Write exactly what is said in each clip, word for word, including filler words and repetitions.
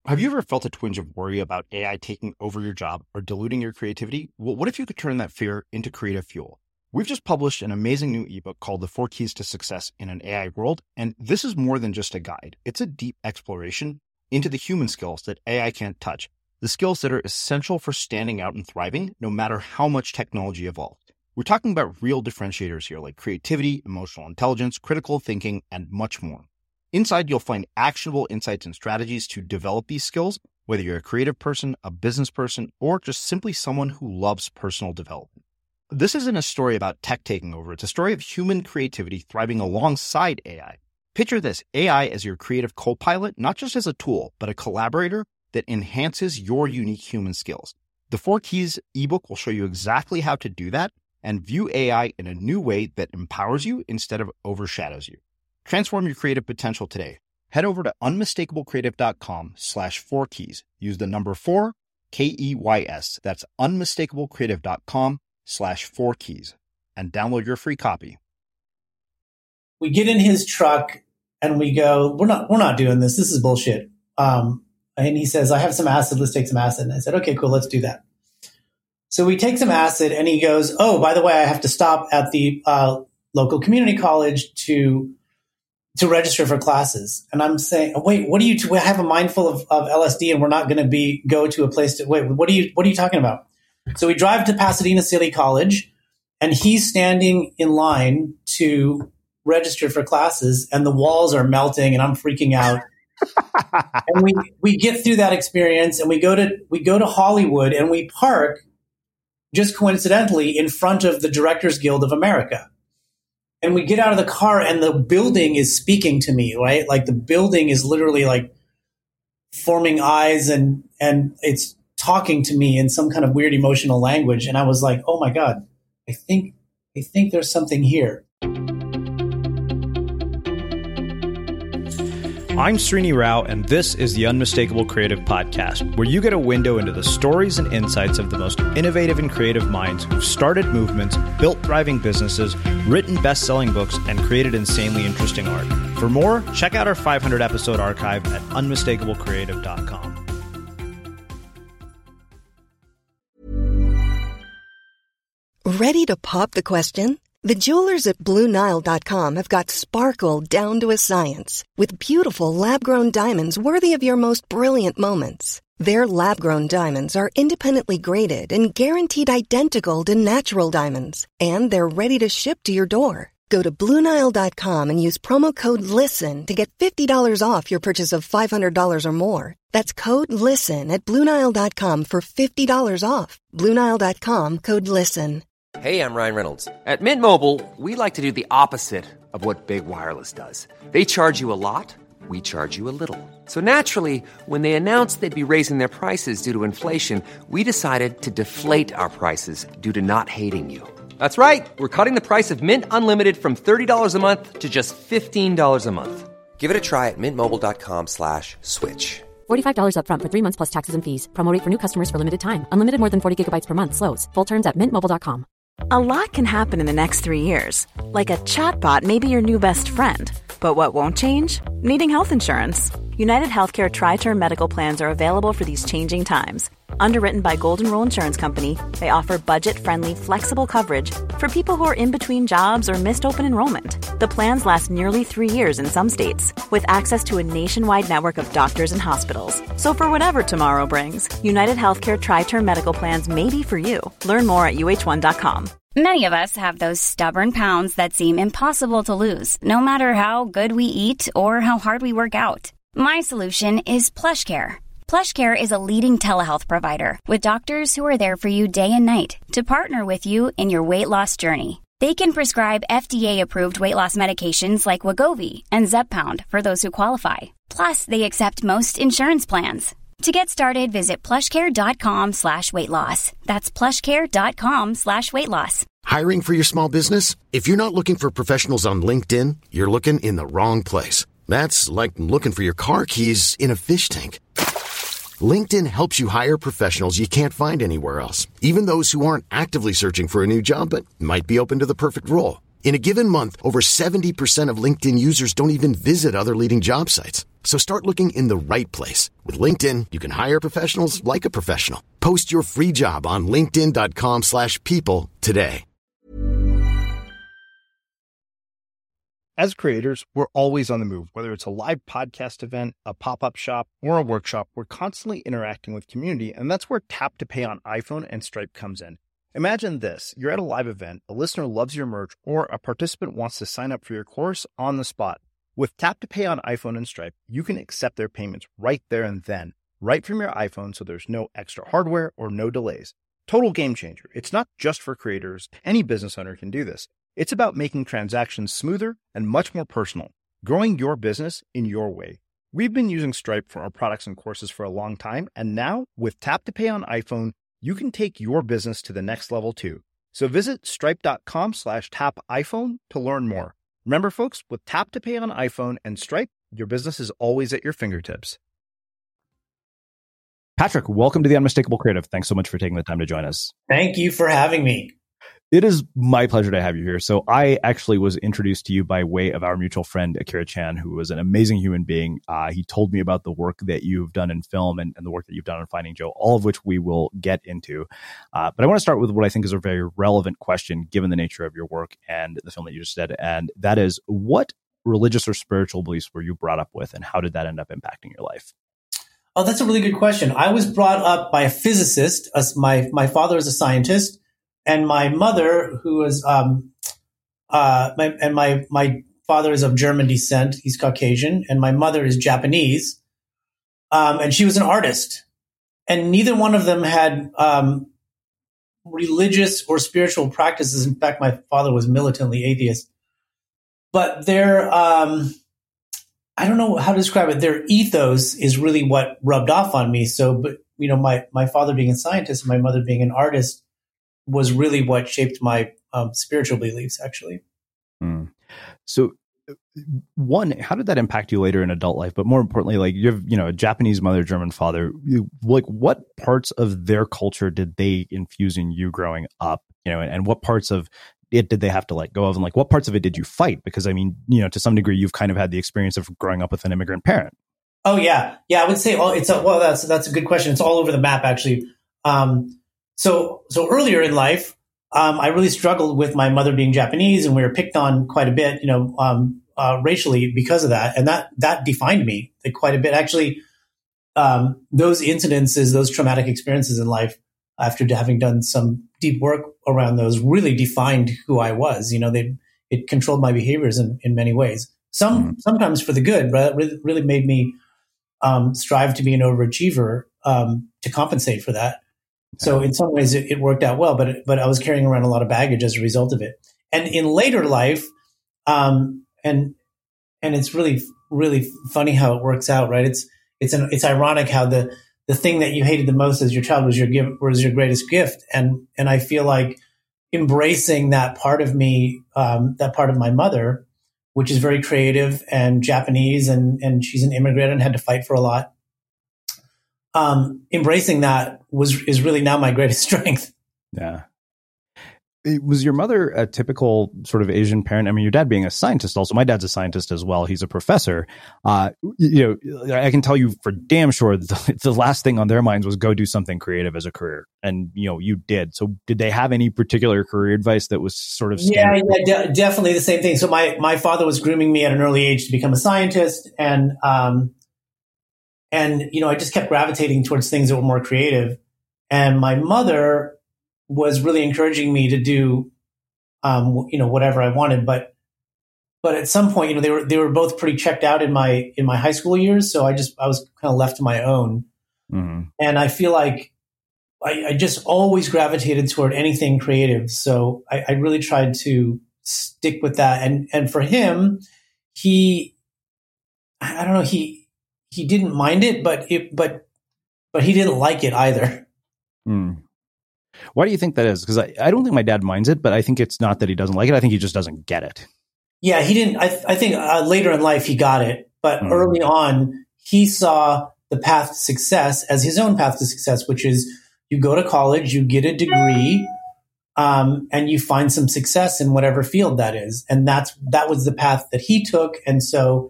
Have you ever felt a twinge of worry about A I taking over your job or diluting your creativity? Well, what if you could turn that fear into creative fuel? We've just published an amazing new ebook called The Four Keys to Success in an A I World, and this is more than just a guide. It's a deep exploration into the human skills that A I can't touch, the skills that are essential for standing out and thriving, no matter how much technology evolves. We're talking about real differentiators here, like creativity, emotional intelligence, critical thinking, and much more. Inside, you'll find actionable insights and strategies to develop these skills, whether you're a creative person, a business person, or just simply someone who loves personal development. This isn't a story about tech taking over. It's a story of human creativity thriving alongside A I. Picture this, A I as your creative co-pilot, not just as a tool, but a collaborator that enhances your unique human skills. The Four Keys ebook will show you exactly how to do that and view A I in a new way that empowers you instead of overshadows you. Transform your creative potential today. Head over to unmistakablecreative.com slash four keys. Use the number four, K E Y S. That's unmistakablecreative.com slash four keys and download your free copy. We get in his truck and we go, we're not, we're not doing this. This is bullshit. Um, and he says, I have some acid. Let's take some acid. And I said, okay, cool. Let's do that. So we take some acid and he goes, oh, by the way, I have to stop at the uh, local community college to to register for classes. And I'm saying, wait, what are you, t- I have a mind full of, of L S D and we're not going to be, go to a place to, wait, what are you, what are you talking about? So we drive to Pasadena City College and he's standing in line to register for classes and the walls are melting and I'm freaking out. And we, we get through that experience and we go to, we go to Hollywood and we park just coincidentally in front of the Directors Guild of America. And we get out of the car and the building is speaking to me, right? Like the building is literally like forming eyes and, and it's talking to me in some kind of weird emotional language. And I was like, oh my God, I think, I think there's something here. I'm Srini Rao, and this is the Unmistakable Creative Podcast, where you get a window into the stories and insights of the most innovative and creative minds who've started movements, built thriving businesses, written best-selling books, and created insanely interesting art. For more, check out our five hundred episode archive at unmistakable creative dot com. Ready to pop the question? The jewelers at Blue Nile dot com have got sparkle down to a science with beautiful lab-grown diamonds worthy of your most brilliant moments. Their lab-grown diamonds are independently graded and guaranteed identical to natural diamonds, and they're ready to ship to your door. Go to Blue Nile dot com and use promo code LISTEN to get fifty dollars off your purchase of five hundred dollars or more. That's code LISTEN at Blue Nile dot com for fifty dollars off. Blue Nile dot com, code LISTEN. Hey, I'm Ryan Reynolds. At Mint Mobile, we like to do the opposite of what Big Wireless does. They charge you a lot, we charge you a little. So naturally, when they announced they'd be raising their prices due to inflation, we decided to deflate our prices due to not hating you. That's right. We're cutting the price of Mint Unlimited from thirty dollars a month to just fifteen dollars a month. Give it a try at mintmobile.com slash switch. forty-five dollars up front for three months plus taxes and fees. Promo rate for new customers for limited time. Unlimited more than forty gigabytes per month. Slows full terms at mint mobile dot com. A lot can happen in the next three years. Like a chatbot may be your new best friend. But what won't change? Needing health insurance. United Healthcare Tri-Term Medical Plans are available for these changing times. Underwritten by Golden Rule Insurance Company, they offer budget-friendly, flexible coverage for people who are in between jobs or missed open enrollment. The plans last nearly three years in some states, with access to a nationwide network of doctors and hospitals. So for whatever tomorrow brings, United Healthcare Tri-Term Medical Plans may be for you. Learn more at U H one dot com. Many of us have those stubborn pounds that seem impossible to lose, no matter how good we eat or how hard we work out. My solution is PlushCare. PlushCare is a leading telehealth provider with doctors who are there for you day and night to partner with you in your weight loss journey. They can prescribe F D A-approved weight loss medications like Wegovy and Zepbound for those who qualify. Plus, they accept most insurance plans. To get started, visit plushcare.com slash weight loss. That's plushcare.com slash weight loss. Hiring for your small business? If you're not looking for professionals on LinkedIn, you're looking in the wrong place. That's like looking for your car keys in a fish tank. LinkedIn helps you hire professionals you can't find anywhere else, even those who aren't actively searching for a new job but might be open to the perfect role. In a given month, over seventy percent of LinkedIn users don't even visit other leading job sites. So start looking in the right place. With LinkedIn, you can hire professionals like a professional. Post your free job on linkedin.com slash people today. As creators, we're always on the move. Whether it's a live podcast event, a pop-up shop, or a workshop, we're constantly interacting with community, and that's where Tap to Pay on iPhone and Stripe comes in. Imagine this. You're at a live event, a listener loves your merch, or a participant wants to sign up for your course on the spot. With Tap to Pay on iPhone and Stripe, you can accept their payments right there and then, right from your iPhone, so there's no extra hardware or no delays. Total game changer. It's not just for creators. Any business owner can do this. It's about making transactions smoother and much more personal, growing your business in your way. We've been using Stripe for our products and courses for a long time, and now with Tap to Pay on iPhone, you can take your business to the next level too. So visit stripe.com slash tap iPhone to learn more. Remember, folks, with Tap to Pay on iPhone and Stripe, your business is always at your fingertips. Patrick, welcome to The Unmistakable Creative. Thanks so much for taking the time to join us. Thank you for having me. It is my pleasure to have you here. So I actually was introduced to you by way of our mutual friend, Akira Chan, who was an amazing human being. Uh, he told me about the work that you've done in film and, and the work that you've done on Finding Joe, all of which we will get into. Uh, but I want to start with what I think is a very relevant question, given the nature of your work and the film that you just did. And that is, what religious or spiritual beliefs were you brought up with, and how did that end up impacting your life? Oh, that's a really good question. I was brought up by a physicist. As my, my father is a scientist. And my mother, who is, um, uh, my, and my, my father is of German descent. He's Caucasian. And my mother is Japanese. Um, and she was an artist. And neither one of them had, um, religious or spiritual practices. In fact, my father was militantly atheist. But their, um, I don't know how to describe it. Their ethos is really what rubbed off on me. So, but, you know, my, my father being a scientist and my mother being an artist was really what shaped my um, spiritual beliefs, actually. Mm. So, one, how did that impact you later in adult life? But more importantly, like you have, you know, a Japanese mother, German father. You, like, what parts of their culture did they infuse in you growing up? You know, and, and what parts of it did they have to let go of? And like, what parts of it did you fight? Because I mean, you know, to some degree, you've kind of had the experience of growing up with an immigrant parent. Oh yeah, yeah. I would say, oh, it's a, well, that's that's a good question. It's all over the map, actually. Um, So, so earlier in life, um, I really struggled with my mother being Japanese, and we were picked on quite a bit, you know, um, uh, racially because of that. And that, that defined me quite a bit. Actually, um, those incidences, those traumatic experiences in life, after having done some deep work around those, really defined who I was. You know, they, it controlled my behaviors in, in many ways. Some, mm-hmm. sometimes for the good, but it really, really made me, um, strive to be an overachiever, um, to compensate for that. So in some ways it, it worked out well, but, but I was carrying around a lot of baggage as a result of it. And in later life, um, and, and it's really, really funny how it works out, right? It's, it's an, it's ironic how the, the thing that you hated the most as your child was your gift, was your greatest gift. And, and I feel like embracing that part of me, um, that part of my mother, which is very creative and Japanese, and, and she's an immigrant and had to fight for a lot. Um, embracing that was is really now my greatest strength. Yeah. Was your mother a typical sort of Asian parent? I mean, your dad being a scientist also. My dad's a scientist as well. He's a professor. Uh, you know, I can tell you for damn sure the, the last thing on their minds was go do something creative as a career. And, you know, you did. So did they have any particular career advice that was sort of standard? Yeah, yeah de- definitely the same thing. So my, my father was grooming me at an early age to become a scientist. And, um, And, you know, I just kept gravitating towards things that were more creative. And my mother was really encouraging me to do, um, you know, whatever I wanted. But, but at some point, you know, they were, they were both pretty checked out in my, in my high school years. So I just, I was kind of left to my own. Mm-hmm. And I feel like I, I just always gravitated toward anything creative. So I, I really tried to stick with that. And, and for him, he, I don't know, he, he didn't mind it, but it, but, but he didn't like it either. Mm. Why do you think that is? Because I, I don't think my dad minds it, but I think it's not that he doesn't like it. I think he just doesn't get it. Yeah, he didn't. I, I think uh, later in life he got it, but mm. early on he saw the path to success as his own path to success, which is you go to college, you get a degree, um, and you find some success in whatever field that is. And that's that was the path that he took. And so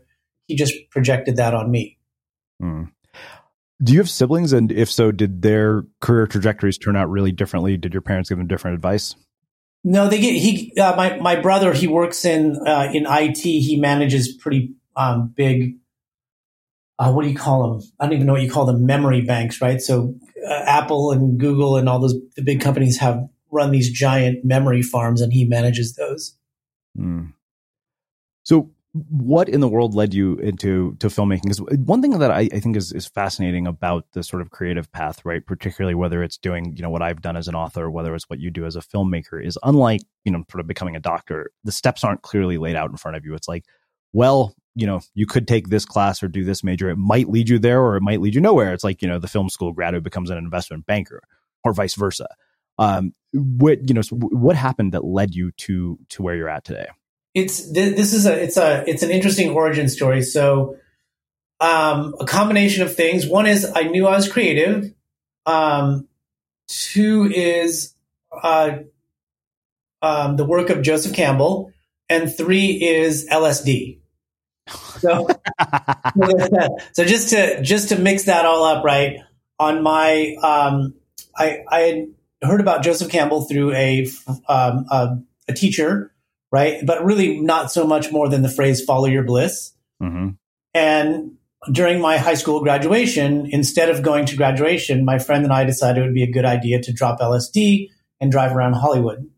he just projected that on me. Hmm. Do you have siblings? And if so, did their career trajectories turn out really differently? Did your parents give them different advice? No, they get, he, uh, my, my brother, he works in, uh, in I T. He manages pretty, um, big, uh, what do you call them? I don't even know what you call them, memory banks, right? So uh, Apple and Google and all those, the big companies have run these giant memory farms, and he manages those. Mm. So what in the world led you into to filmmaking? Because one thing that I, I think is, is fascinating about the sort of creative path, right? Particularly whether it's doing, you know, what I've done as an author, whether it's what you do as a filmmaker, is unlike, you know, sort of becoming a doctor, the steps aren't clearly laid out in front of you. It's like, well, you know, you could take this class or do this major. It might lead you there or it might lead you nowhere. It's like, you know, the film school grad who becomes an investment banker or vice versa. Um, what, you know, so what happened that led you to, to where you're at today? It's, this is a, it's a, it's an interesting origin story. So, um, a combination of things. One is I knew I was creative. Um, two is, uh, um, the work of Joseph Campbell, and three is L S D. So, so just to, just to mix that all up, right? On my, um, I, I had heard about Joseph Campbell through a, um, a, a teacher, right? But really not so much more than the phrase "follow your bliss." Mm-hmm. And during my high school graduation, instead of going to graduation, my friend and I decided it would be a good idea to drop L S D and drive around Hollywood.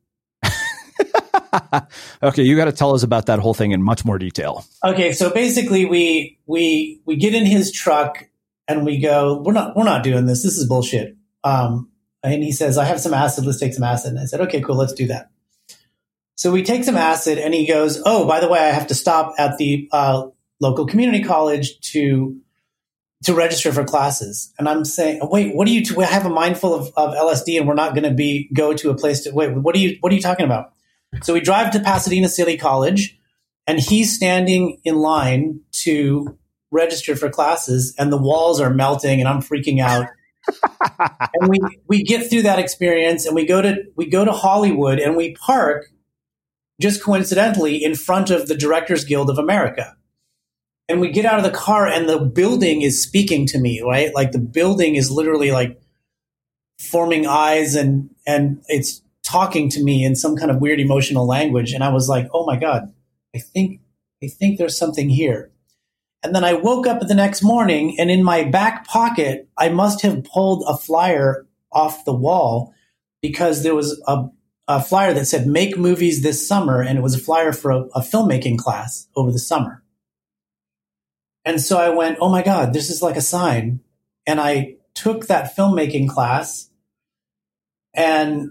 Okay, you got to tell us about that whole thing in much more detail. Okay, so basically we we we get in his truck and we go, we're not we're not doing this. This is bullshit. Um, and he says, I have some acid. Let's take some acid. And I said, okay, cool. Let's do that. So we take some acid, and he goes, oh, by the way, I have to stop at the uh, local community college to to register for classes. And I'm saying, wait, what are you? T- I have a mind full of, of L S D, and we're not going to be go to a place to wait. What are you? What are you talking about? So we drive to Pasadena City College, and he's standing in line to register for classes, and the walls are melting, and I'm freaking out. And we we get through that experience, and we go to we go to Hollywood, and we park just coincidentally in front of the Directors Guild of America. And we get out of the car, and the building is speaking to me, right? Like the building is literally like forming eyes, and and it's talking to me in some kind of weird emotional language. And I was like, oh my God, I think, I think there's something here. And then I woke up the next morning, and in my back pocket, I must have pulled a flyer off the wall, because there was a, a flyer that said, make movies this summer. And it was a flyer for a, a filmmaking class over the summer. And so I went, oh my God, this is like a sign. And I took that filmmaking class, and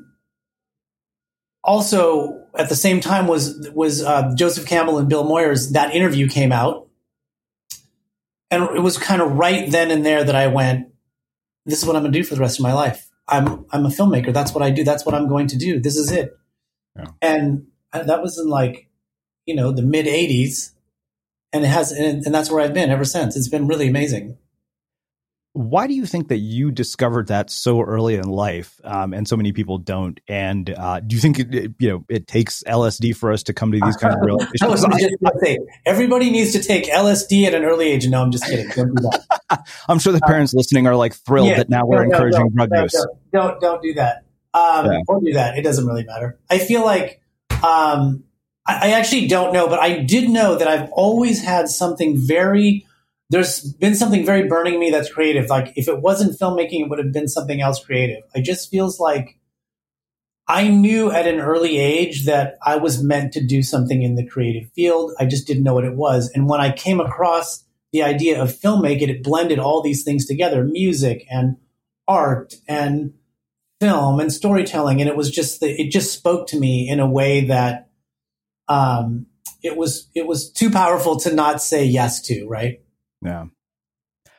also, at the same time was was uh, Joseph Campbell and Bill Moyers. That interview came out, and it was kind of right then and there that I went, "This is what I'm going to do for the rest of my life. I'm I'm a filmmaker. That's what I do. That's what I'm going to do. This is it." Yeah. And that was in like, you know, the mid eighties, and it has, and, and that's where I've been ever since. It's been really amazing. Why do you think that you discovered that so early in life, um, and so many people don't? And uh, do you think it, it, you know it takes L S D for us to come to these kinds of realizations? I was just going to say, everybody needs to take L S D at an early age. No, I'm just kidding. Don't do that. I'm sure the parents uh, listening are like thrilled yeah, that now we're no, encouraging no, drug no, use. No, don't don't do that. Um, yeah. Or do that. It doesn't really matter. I feel like um, I, I actually don't know, but I did know that I've always had something very. There's been something very burning me that's creative. Like if it wasn't filmmaking, it would have been something else creative. It just feels like I knew at an early age that I was meant to do something in the creative field. I just didn't know what it was. And when I came across the idea of filmmaking, it blended all these things together, music and art and film and storytelling. And it was just, the, it just spoke to me in a way that um, it was, it was too powerful to not say yes to, right? Yeah.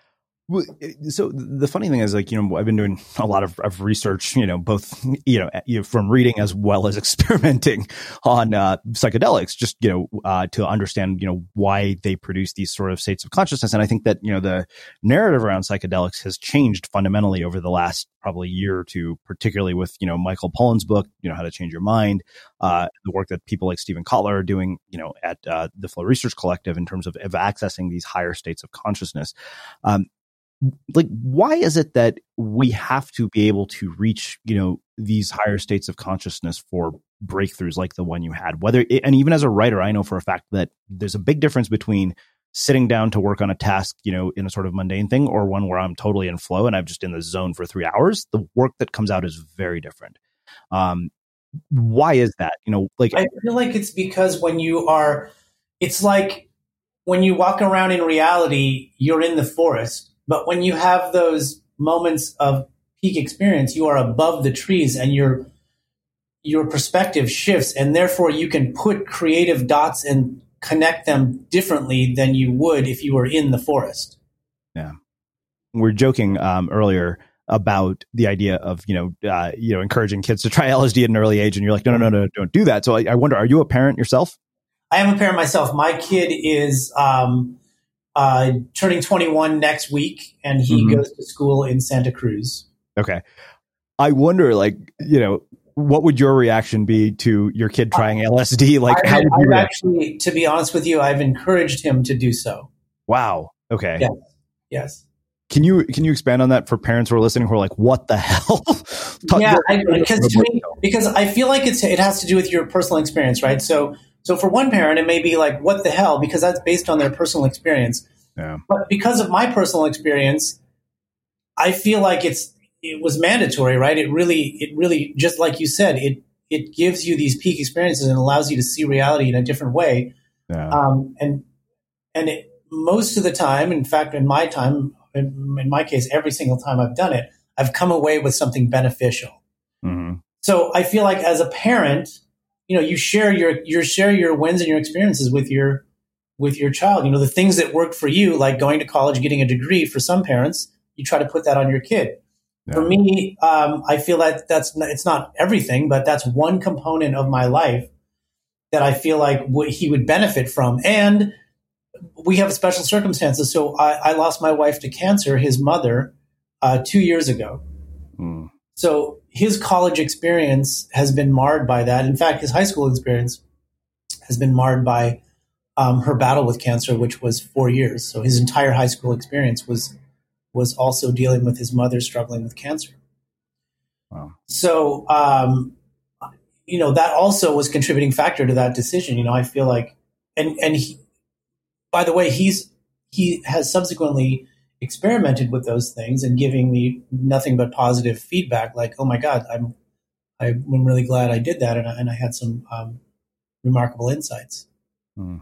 Well, so the funny thing is, like, you know, I've been doing a lot of, of research, you know, both, you know, you know, from reading as well as experimenting on uh, psychedelics, just, you know, uh, to understand, you know, why they produce these sort of states of consciousness. And I think that, you know, the narrative around psychedelics has changed fundamentally over the last probably year or two, particularly with, you know, Michael Pollan's book, you know, How to Change Your Mind, uh, the work that people like Stephen Kotler are doing, you know, at uh, the Flow Research Collective in terms of, of accessing these higher states of consciousness. Um, Like, why is it that we have to be able to reach, you know, these higher states of consciousness for breakthroughs like the one you had? Whether, and even as a writer, I know for a fact that there's a big difference between sitting down to work on a task, you know, in a sort of mundane thing, or one where I'm totally in flow and I'm just in the zone for three hours. The work that comes out is very different. Um, why is that? You know, like, I feel like it's because when you are, it's like when you walk around in reality, you're in the forest. But when you have those moments of peak experience, you are above the trees and your your perspective shifts, and therefore you can put creative dots and connect them differently than you would if you were in the forest. Yeah. We were joking um, earlier about the idea of, you know, uh, you know, encouraging kids to try L S D at an early age, and you're like, no, no, no, no, don't do that. So I, I wonder, are you a parent yourself? I am a parent myself. My kid is um, Uh, turning twenty-one next week, and he mm-hmm. goes to school in Santa Cruz. Okay. I wonder, like, you know, what would your reaction be to your kid trying L S D? Like, I, how would you I've actually, to be honest with you, I've encouraged him to do so. Wow. Okay. Yes. Yes. Can you can you expand on that for parents who are listening who are like, what the hell? yeah, I, because to me, because I feel like it's it has to do with your personal experience, right? So. So for one parent, it may be like, what the hell? Because that's based on their personal experience. Yeah. But because of my personal experience, I feel like it's it was mandatory, right? It really, it really, just like you said, it it gives you these peak experiences and allows you to see reality in a different way. Yeah. Um, and and it, most of the time, in fact, in my time, in, in my case, every single time I've done it, I've come away with something beneficial. Mm-hmm. So I feel like as a parent, you know, you share your, you share your wins and your experiences with your, with your child. You know, the things that worked for you, like going to college, getting a degree, for some parents, you try to put that on your kid. Yeah. For me, um, I feel that that's, not, it's not everything, but that's one component of my life that I feel like w- he would benefit from. And we have special circumstances. So I, I lost my wife to cancer, his mother, uh, two years ago. Mm. So his college experience has been marred by that. In fact, his high school experience has been marred by um, her battle with cancer, which was four years. So his entire high school experience was was also dealing with his mother struggling with cancer. Wow. So, um, you know, that also was a contributing factor to that decision. You know, I feel like, and and he, by the way, he's he has subsequently experimented with those things and giving me nothing but positive feedback. Like, oh my God, I'm, I'm really glad I did that. And I, and I had some um, remarkable insights. Mm.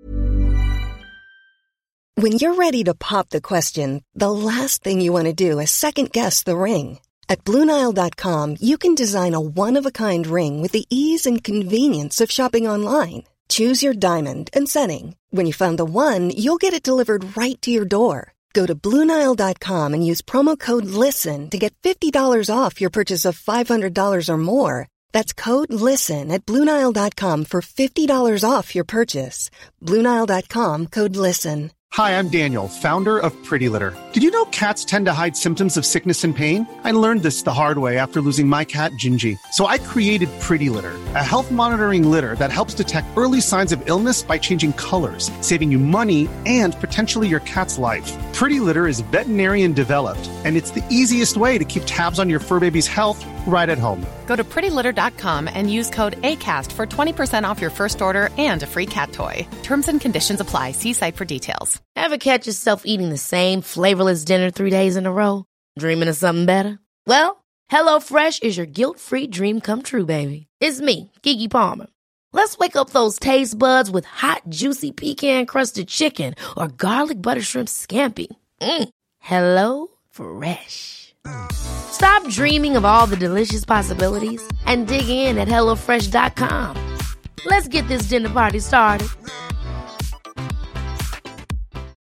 When you're ready to pop the question, the last thing you want to do is second guess the ring. At Blue Nile dot com, you can design a one-of-a-kind ring with the ease and convenience of shopping online. Choose your diamond and setting. When you find the one, you'll get it delivered right to your door. Go to Blue Nile dot com and use promo code LISTEN to get fifty dollars off your purchase of five hundred dollars or more. That's code LISTEN at Blue Nile dot com for fifty dollars off your purchase. Blue Nile dot com, code LISTEN. Hi, I'm Daniel, founder of Pretty Litter. Did you know cats tend to hide symptoms of sickness and pain? I learned this the hard way after losing my cat, Gingy. So I created Pretty Litter, a health monitoring litter that helps detect early signs of illness by changing colors, saving you money and potentially your cat's life. Pretty Litter is veterinarian developed, and it's the easiest way to keep tabs on your fur baby's health right at home. Go to pretty litter dot com and use code ACAST for twenty percent off your first order and a free cat toy. Terms and conditions apply. See site for details. Ever catch yourself eating the same flavorless dinner three days in a row? Dreaming of something better? Well, HelloFresh is your guilt-free dream come true, baby. It's me, Keke Palmer. Let's wake up those taste buds with hot, juicy pecan-crusted chicken or garlic butter shrimp scampi. Mm. Hello Fresh. Stop dreaming of all the delicious possibilities and dig in at hello fresh dot com. Let's get this dinner party started.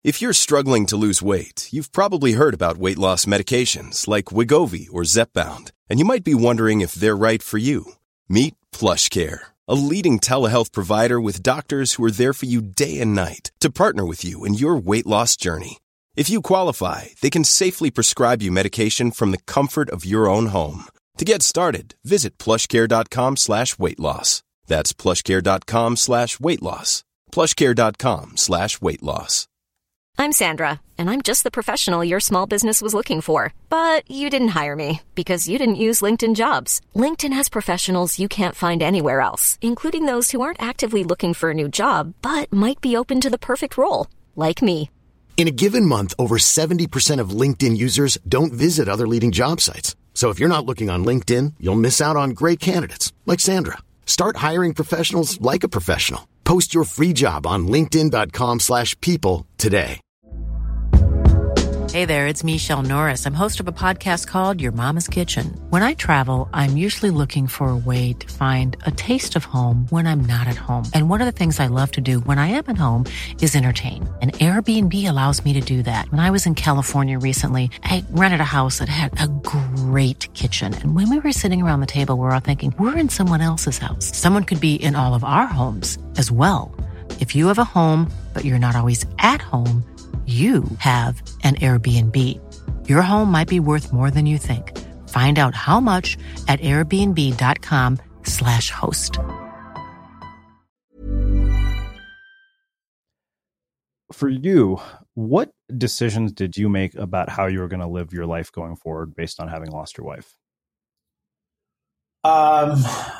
If you're struggling to lose weight, you've probably heard about weight loss medications like Wegovy or Zepbound, and you might be wondering if they're right for you. Meet PlushCare, a leading telehealth provider with doctors who are there for you day and night to partner with you in your weight loss journey. If you qualify, they can safely prescribe you medication from the comfort of your own home. To get started, visit plushcare.com slash weight loss. That's plushcare.com slash weight loss. plushcare.com slash weight loss. I'm Sandra, and I'm just the professional your small business was looking for. But you didn't hire me because you didn't use LinkedIn Jobs. LinkedIn has professionals you can't find anywhere else, including those who aren't actively looking for a new job, but might be open to the perfect role, like me. In a given month, over seventy percent of LinkedIn users don't visit other leading job sites. So if you're not looking on LinkedIn, you'll miss out on great candidates like Sandra. Start hiring professionals like a professional. Post your free job on linkedin.com slash people today. Hey there, it's Michelle Norris. I'm host of a podcast called Your Mama's Kitchen. When I travel, I'm usually looking for a way to find a taste of home when I'm not at home. And one of the things I love to do when I am at home is entertain. And Airbnb allows me to do that. When I was in California recently, I rented a house that had a great kitchen. And when we were sitting around the table, we were all thinking, we're in someone else's house. Someone could be in all of our homes as well. If you have a home, but you're not always at home, you have an Airbnb. Your home might be worth more than you think. Find out how much at airbnb.com slash host. For you, what decisions did you make about how you were going to live your life going forward based on having lost your wife? Um,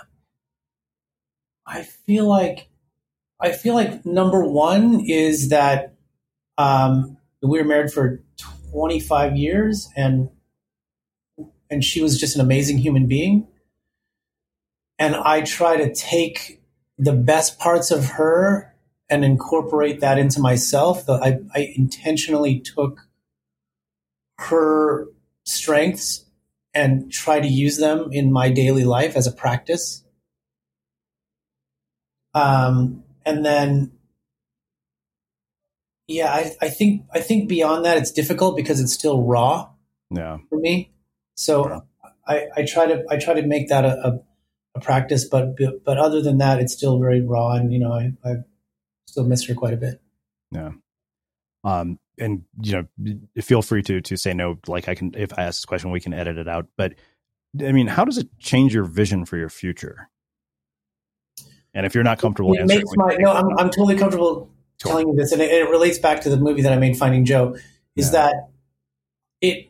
I feel like, I feel like number one is that Um, we were married for twenty-five years, and and she was just an amazing human being. And I try to take the best parts of her and incorporate that into myself. I, I intentionally took her strengths and try to use them in my daily life as a practice. Um, and then Yeah, I, I think I think beyond that, it's difficult because it's still raw. Yeah. For me. So yeah. I, I try to I try to make that a, a, a practice, but but other than that, it's still very raw, and you know I, I still miss her quite a bit. Yeah. Um. And you know, feel free to to say no. Like I can, if I ask this question, we can edit it out. But I mean, how does it change your vision for your future? And if you're not comfortable, it makes my no, I'm I'm totally comfortable. Telling you this, and it, it relates back to the movie that I made, Finding Joe, is yeah. that it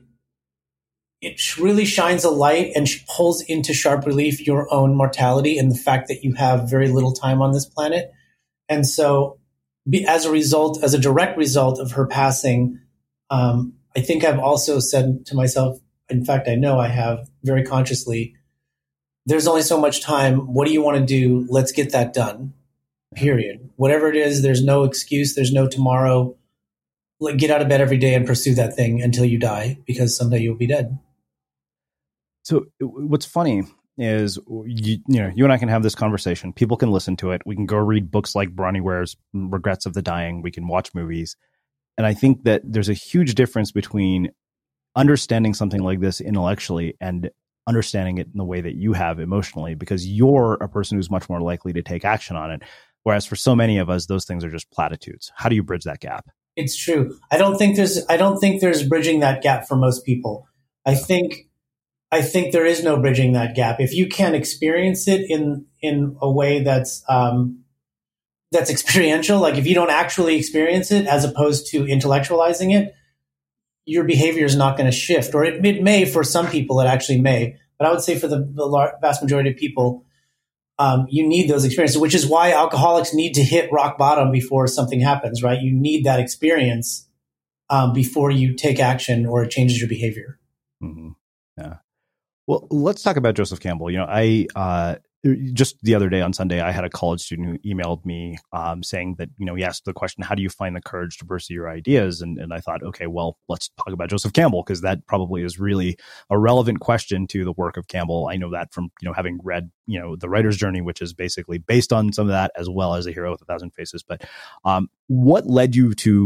it really shines a light and pulls into sharp relief your own mortality and the fact that you have very little time on this planet. And so, be, as a result, as a direct result of her passing, um, I think I've also said to myself, in fact, I know I have very consciously, there's only so much time. What do you want to do? Let's get that done. Period. Whatever it is, there's no excuse. There's no tomorrow. Like, get out of bed every day and pursue that thing until you die, because someday you'll be dead. So what's funny is, you, you know, you and I can have this conversation. People can listen to it. We can go read books like Bronnie Ware's Regrets of the Dying. We can watch movies. And I think that there's a huge difference between understanding something like this intellectually and understanding it in the way that you have emotionally, because you're a person who's much more likely to take action on it. Whereas for so many of us, those things are just platitudes. How do you bridge that gap? It's true. I don't think there's, I don't think there's bridging that gap for most people. I think, I think there is no bridging that gap. If you can't experience it in, in a way that's, um, that's experiential, like if you don't actually experience it as opposed to intellectualizing it, your behavior is not going to shift, or it, it may for some people, it actually may. But I would say for the, the vast majority of people, um, you need those experiences, which is why alcoholics need to hit rock bottom before something happens, right? You need that experience um, before you take action or it changes your behavior. Mm-hmm. Yeah. Well, let's talk about Joseph Campbell. You know, I uh, just the other day on Sunday, I had a college student who emailed me um, saying that, you know, he asked the question, how do you find the courage to pursue your ideas? And, and I thought, okay, well, let's talk about Joseph Campbell, because that probably is really a relevant question to the work of Campbell. I know that from, you know, having read, you know, The Writer's Journey, which is basically based on some of that, as well as A Hero with a Thousand Faces. But um, what led you to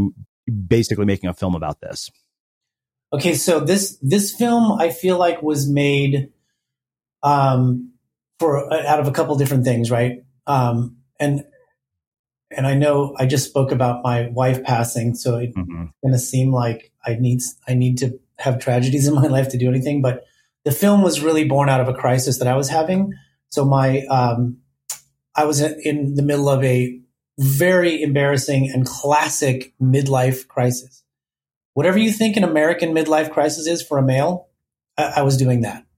basically making a film about this? Okay, so this this film I feel like was made um, for out of a couple different things, right? Um, and and I know I just spoke about my wife passing, so it's mm-hmm. going to seem like I need I need to have tragedies in my life to do anything. But the film was really born out of a crisis that I was having. So my um, I was in the middle of a very embarrassing and classic midlife crisis. Whatever you think an American midlife crisis is for a male, I, I was doing that.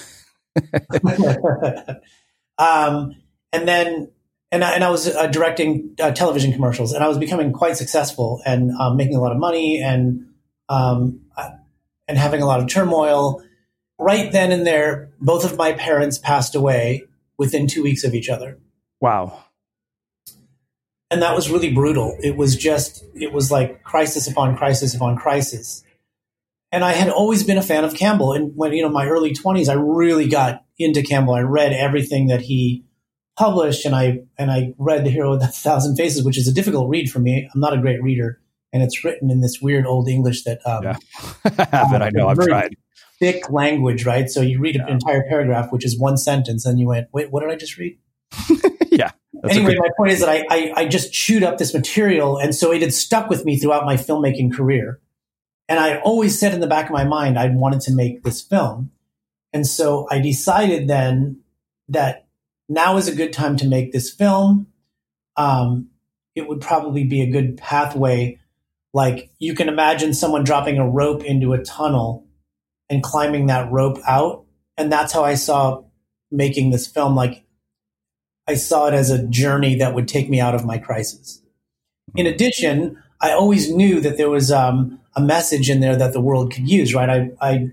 um, and then, and I, and I was uh, directing uh, television commercials, and I was becoming quite successful and um, making a lot of money and um, and having a lot of turmoil. Right then and there, both of my parents passed away within two weeks of each other. Wow. And that was really brutal. It was just, it was like crisis upon crisis upon crisis. And I had always been a fan of Campbell. And when, you know, my early twenties, I really got into Campbell. I read everything that he published, and I, and I read The Hero with a Thousand Faces, which is a difficult read for me. I'm not a great reader. And it's written in this weird old English that, um, yeah. that I know I've tried. Thick language, right? So you read yeah. an entire paragraph, which is one sentence, and you went, wait, what did I just read? yeah. Anyway, my point is that I, I, I just chewed up this material, and so it had stuck with me throughout my filmmaking career. And I always said in the back of my mind, I wanted to make this film. And so I decided then that now is a good time to make this film. Um, it would probably be a good pathway. Like, you can imagine someone dropping a rope into a tunnel and climbing that rope out. And that's how I saw making this film. Like, I saw it as a journey that would take me out of my crisis. In addition, I always knew that there was um, a message in there that the world could use, right? I, I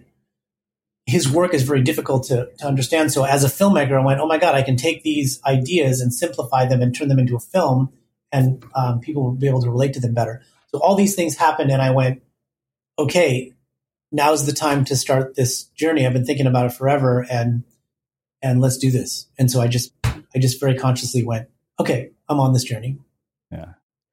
his work is very difficult to, to understand. So as a filmmaker, I went, oh my God, I can take these ideas and simplify them and turn them into a film, and um, people will be able to relate to them better. So all these things happened, and I went, okay, now's the time to start this journey. I've been thinking about it forever, and and let's do this. And so I just I just very consciously went, okay, I'm on this journey. Yeah.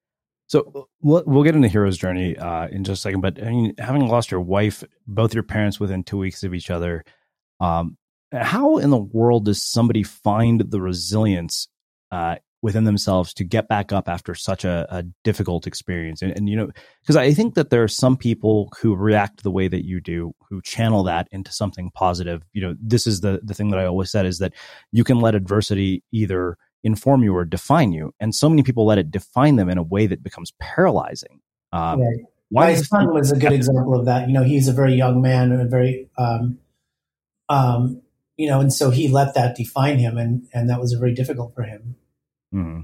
So we'll, we'll get into Hero's journey uh, in just a second. But I mean, having lost your wife, both your parents within two weeks of each other, um, how in the world does somebody find the resilience uh, within themselves to get back up after such a, a difficult experience? And, and you know, because I think that there are some people who react the way that you do, who channel that into something positive. You know, this is the the thing that I always said, is that you can let adversity either inform you or define you. And so many people let it define them in a way that becomes paralyzing. Um, right. My son was a good example of that. You know, he's a very young man and a very, um, um, you know, and so he let that define him, and, and that was very difficult for him. Mm-hmm.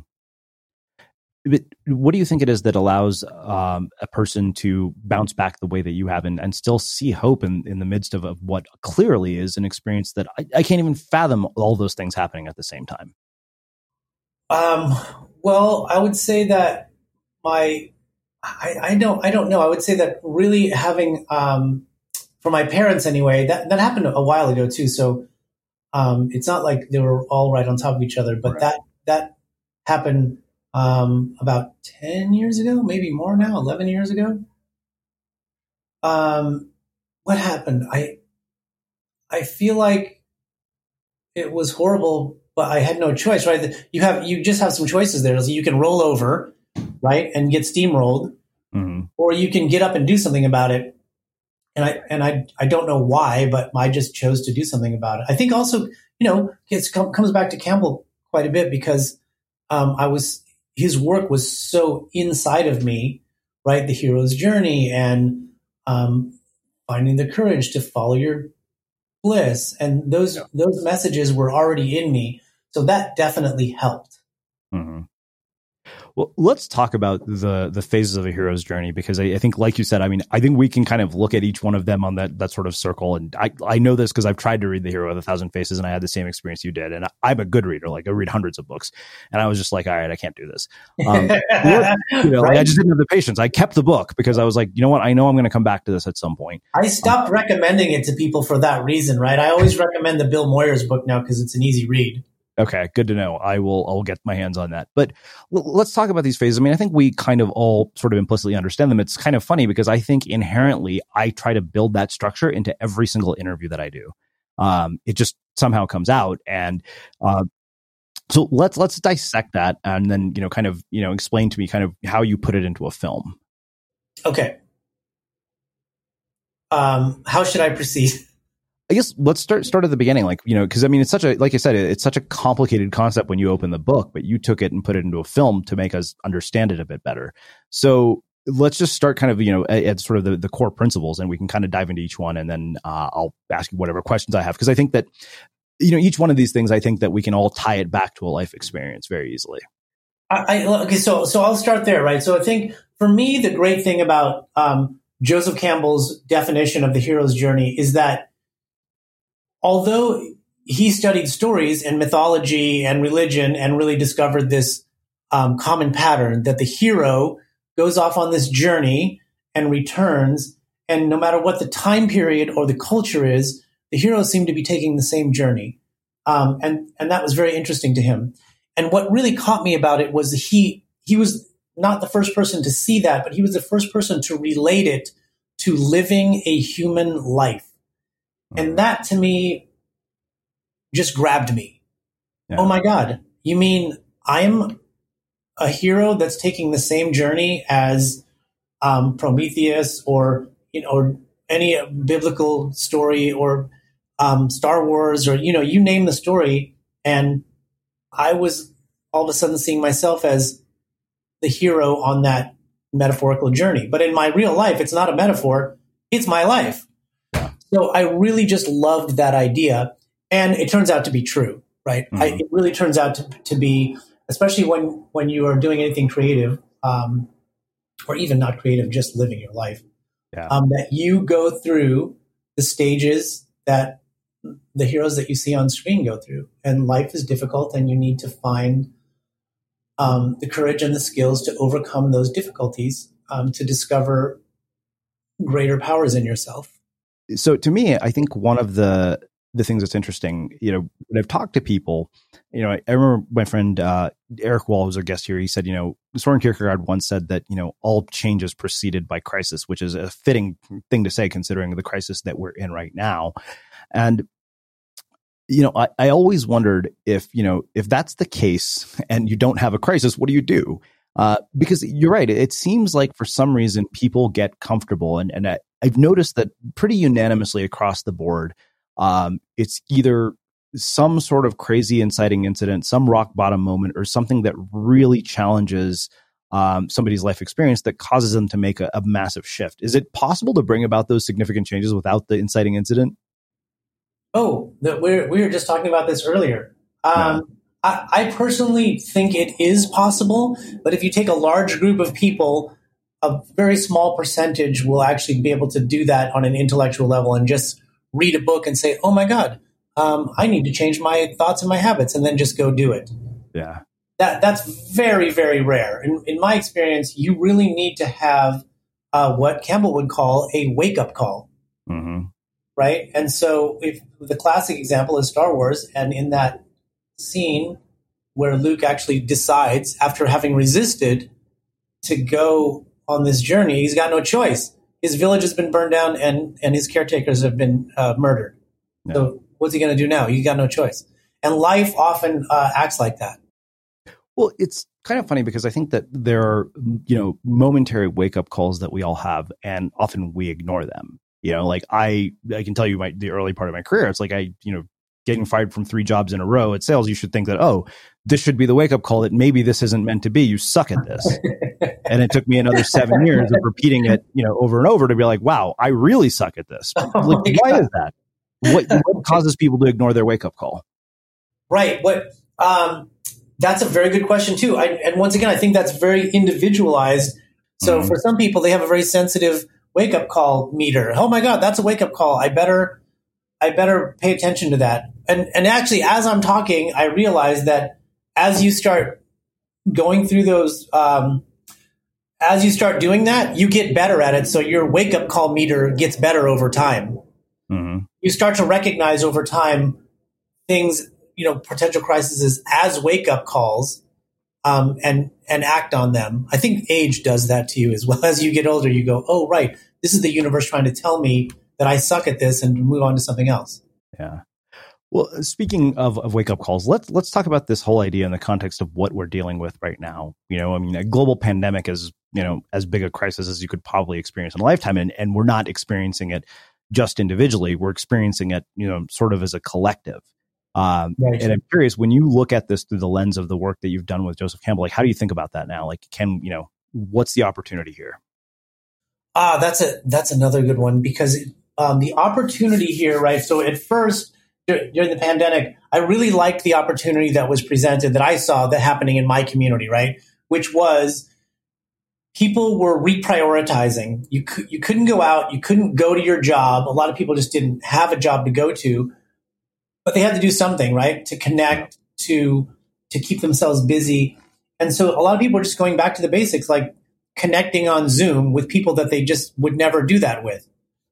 But what do you think it is that allows um, a person to bounce back the way that you have, and, and still see hope in, in the midst of, of what clearly is an experience that I, I can't even fathom all those things happening at the same time? Um, well, I would say that my, I, I don't, I don't know. I would say that really having, um, for my parents anyway, that, that happened a while ago too. So, um, it's not like they were all right on top of each other, but right. that, that happened, um, about ten years ago, maybe more now, eleven years ago. Um, what happened? I, I feel like it was horrible, but I had no choice, right? You have, you just have some choices there. So you can roll over, right, and get steamrolled, mm-hmm. or you can get up and do something about it. And I, and I, I don't know why, but I just chose to do something about it. I think also, you know, it comes back to Campbell quite a bit, because um, I was, his work was so inside of me, right? The hero's journey, and um, finding the courage to follow your bliss, and those yeah. those messages were already in me, so that definitely helped. Mm-hmm. Well, let's talk about the the phases of a hero's journey, because I, I think, like you said, I mean, I think we can kind of look at each one of them on that that sort of circle. And I, I know this because I've tried to read The Hero of a Thousand Faces, and I had the same experience you did. And I, I'm a good reader; like I read hundreds of books, and I was just like, all right, I can't do this. Um, or, you know, right? like I just didn't have the patience. I kept the book because I was like, you know what? I know I'm going to come back to this at some point. I stopped um, recommending it to people for that reason, right? I always recommend the Bill Moyers book now because it's an easy read. Okay, good to know. I will I'll get my hands on that. But l- let's talk about these phases. I mean, I think we kind of all sort of implicitly understand them. It's kind of funny because I think inherently I try to build that structure into every single interview that I do. Um, it just somehow comes out. And uh, so let's let's dissect that and then, you know, kind of, you know, explain to me kind of how you put it into a film. Okay. Um, how should I proceed? I guess let's start start at the beginning, like, you know, because I mean, it's such a, like I said, it's such a complicated concept when you open the book, but you took it and put it into a film to make us understand it a bit better. So let's just start kind of, you know, at, at sort of the, the core principles, and we can kind of dive into each one, and then uh, I'll ask you whatever questions I have, because I think that, you know, each one of these things, I think that we can all tie it back to a life experience very easily. I, I okay, so so I'll start there, right? So I think for me, the great thing about um, Joseph Campbell's definition of the hero's journey is that although he studied stories and mythology and religion and really discovered this um, common pattern that the hero goes off on this journey and returns, and no matter what the time period or the culture is, the heroes seem to be taking the same journey. Um, and, and that was very interesting to him. And what really caught me about it was he he was not the first person to see that, but he was the first person to relate it to living a human life. And that, to me, just grabbed me. Yeah. Oh, my God. You mean I'm a hero that's taking the same journey as um, Prometheus or, you know, or any biblical story or um, Star Wars or, you know, you name the story. And I was all of a sudden seeing myself as the hero on that metaphorical journey. But in my real life, it's not a metaphor. It's my life. So I really just loved that idea, and it turns out to be true, right? Mm-hmm. I, it really turns out to, to be, especially when, when you are doing anything creative, um, or even not creative, just living your life, yeah. um, that you go through the stages that the heroes that you see on screen go through. And life is difficult, and you need to find um, the courage and the skills to overcome those difficulties, um, to discover greater powers in yourself. So to me, I think one of the the things that's interesting, you know, when I've talked to people, you know, I, I remember my friend uh, Eric Wall was our guest here. He said, you know, Soren Kierkegaard once said that, you know, all change is preceded by crisis, which is a fitting thing to say considering the crisis that we're in right now. And, you know, I, I always wondered if, you know, if that's the case and you don't have a crisis, what do you do? Uh, because you're right. It seems like for some reason people get comfortable. And, and I, I've noticed that pretty unanimously across the board, um, it's either some sort of crazy inciting incident, some rock bottom moment, or something that really challenges um, somebody's life experience that causes them to make a, a massive shift. Is it possible to bring about those significant changes without the inciting incident? Oh, the, we're, we were just talking about this earlier. Um, yeah. I, I personally think it is possible, but if you take a large group of people, a very small percentage will actually be able to do that on an intellectual level and just read a book and say, oh my God, um, I need to change my thoughts and my habits, and then just go do it. Yeah. That That's very, very rare. In, in my experience, you really need to have uh, what Campbell would call a wake-up call. Mm-hmm. Right? And so if the classic example is Star Wars, and in that scene where Luke actually decides, after having resisted, to go on this journey, he's got no choice. His village has been burned down, and, and his caretakers have been uh, murdered. Yeah. So what's he going to do now? He's got no choice. And life often uh, acts like that. Well, it's kind of funny because I think that there are, you know, momentary wake-up calls that we all have, and often we ignore them. You know, like I, I can tell you my the early part of my career, it's like I, you know, getting fired from three jobs in a row at sales, you should think that, oh, this should be the wake-up call that maybe this isn't meant to be. You suck at this. And it took me another seven years of repeating it, you know, over and over to be like, wow, I really suck at this. Oh like, why is that? What, what causes people to ignore their wake-up call? Right. What? Um, that's a very good question, too. I, and once again, I think that's very individualized. So mm-hmm. for some people, they have a very sensitive wake-up call meter. Oh, my God, that's a wake-up call. I better I better pay attention to that. And and actually, as I'm talking, I realize that as you start going through those, um, as you start doing that, you get better at it. So your wake-up call meter gets better over time. Mm-hmm. You start to recognize over time things you know, potential crises as wake-up calls um, and and act on them. I think age does that to you as well. As you get older, you go, oh, right, this is the universe trying to tell me that I suck at this and move on to something else. Yeah. Well, speaking of, of wake-up calls, let's let's talk about this whole idea in the context of what we're dealing with right now. You know, I mean, a global pandemic is, you know, as big a crisis as you could probably experience in a lifetime. And, and we're not experiencing it just individually. We're experiencing it, you know, sort of as a collective. Um, right. And I'm curious, when you look at this through the lens of the work that you've done with Joseph Campbell, like, how do you think about that now? Like, can, you know, what's the opportunity here? Ah, that's a that's another good one, because um, the opportunity here, right? So at first, during the pandemic, I really liked the opportunity that was presented, that I saw that happening in my community, right? Which was people were reprioritizing. You you couldn't go out, you couldn't go to your job. A lot of people just didn't have a job to go to, but they had to do something, right? To connect, to to keep themselves busy. And so a lot of people are just going back to the basics, like connecting on Zoom with people that they just would never do that with.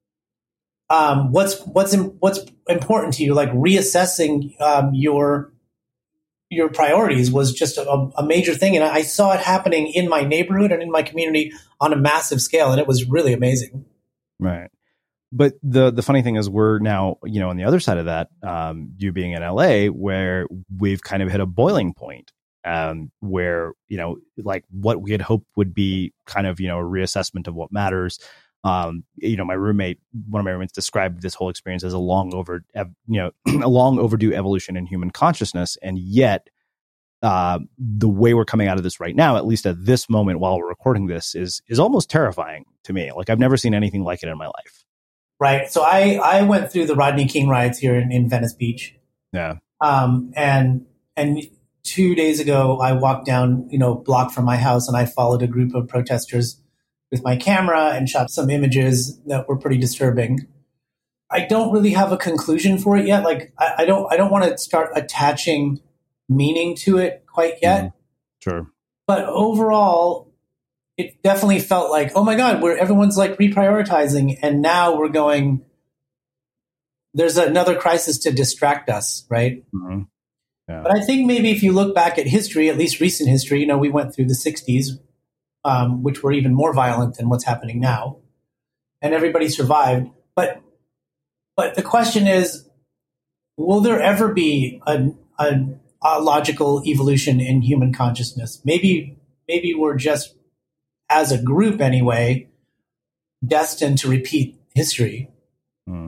Um, what's what's what's important to you, like reassessing um, your your priorities, was just a, a major thing, and I saw it happening in my neighborhood and in my community on a massive scale, and it was really amazing. Right, but the the funny thing is, we're now, you know, on the other side of that, um, you being in L A, where we've kind of hit a boiling point, um, where, you know, like what we had hoped would be kind of, you know, a reassessment of what matters. Um, you know, my roommate, one of my roommates, described this whole experience as a long over, you know, a long overdue evolution in human consciousness. And yet, uh, the way we're coming out of this right now, at least at this moment while we're recording this, is is almost terrifying to me. Like, I've never seen anything like it in my life. Right. So I, I went through the Rodney King riots here in, in Venice Beach. Yeah. Um, and and two days ago, I walked down, you know, a block from my house, and I followed a group of protesters with my camera and shot some images that were pretty disturbing. I don't really have a conclusion for it yet. Like, I, I don't, I don't want to start attaching meaning to it quite yet. Mm, sure. But overall, it definitely felt like, oh my God, where everyone's like reprioritizing, and now we're going, there's another crisis to distract us, right? Mm-hmm. Yeah. But I think maybe if you look back at history, at least recent history, you know, we went through the sixties, Um, which were even more violent than what's happening now, and everybody survived. But but the question is, will there ever be a, a, a logical evolution in human consciousness? Maybe maybe we're just, as a group anyway, destined to repeat history. Hmm.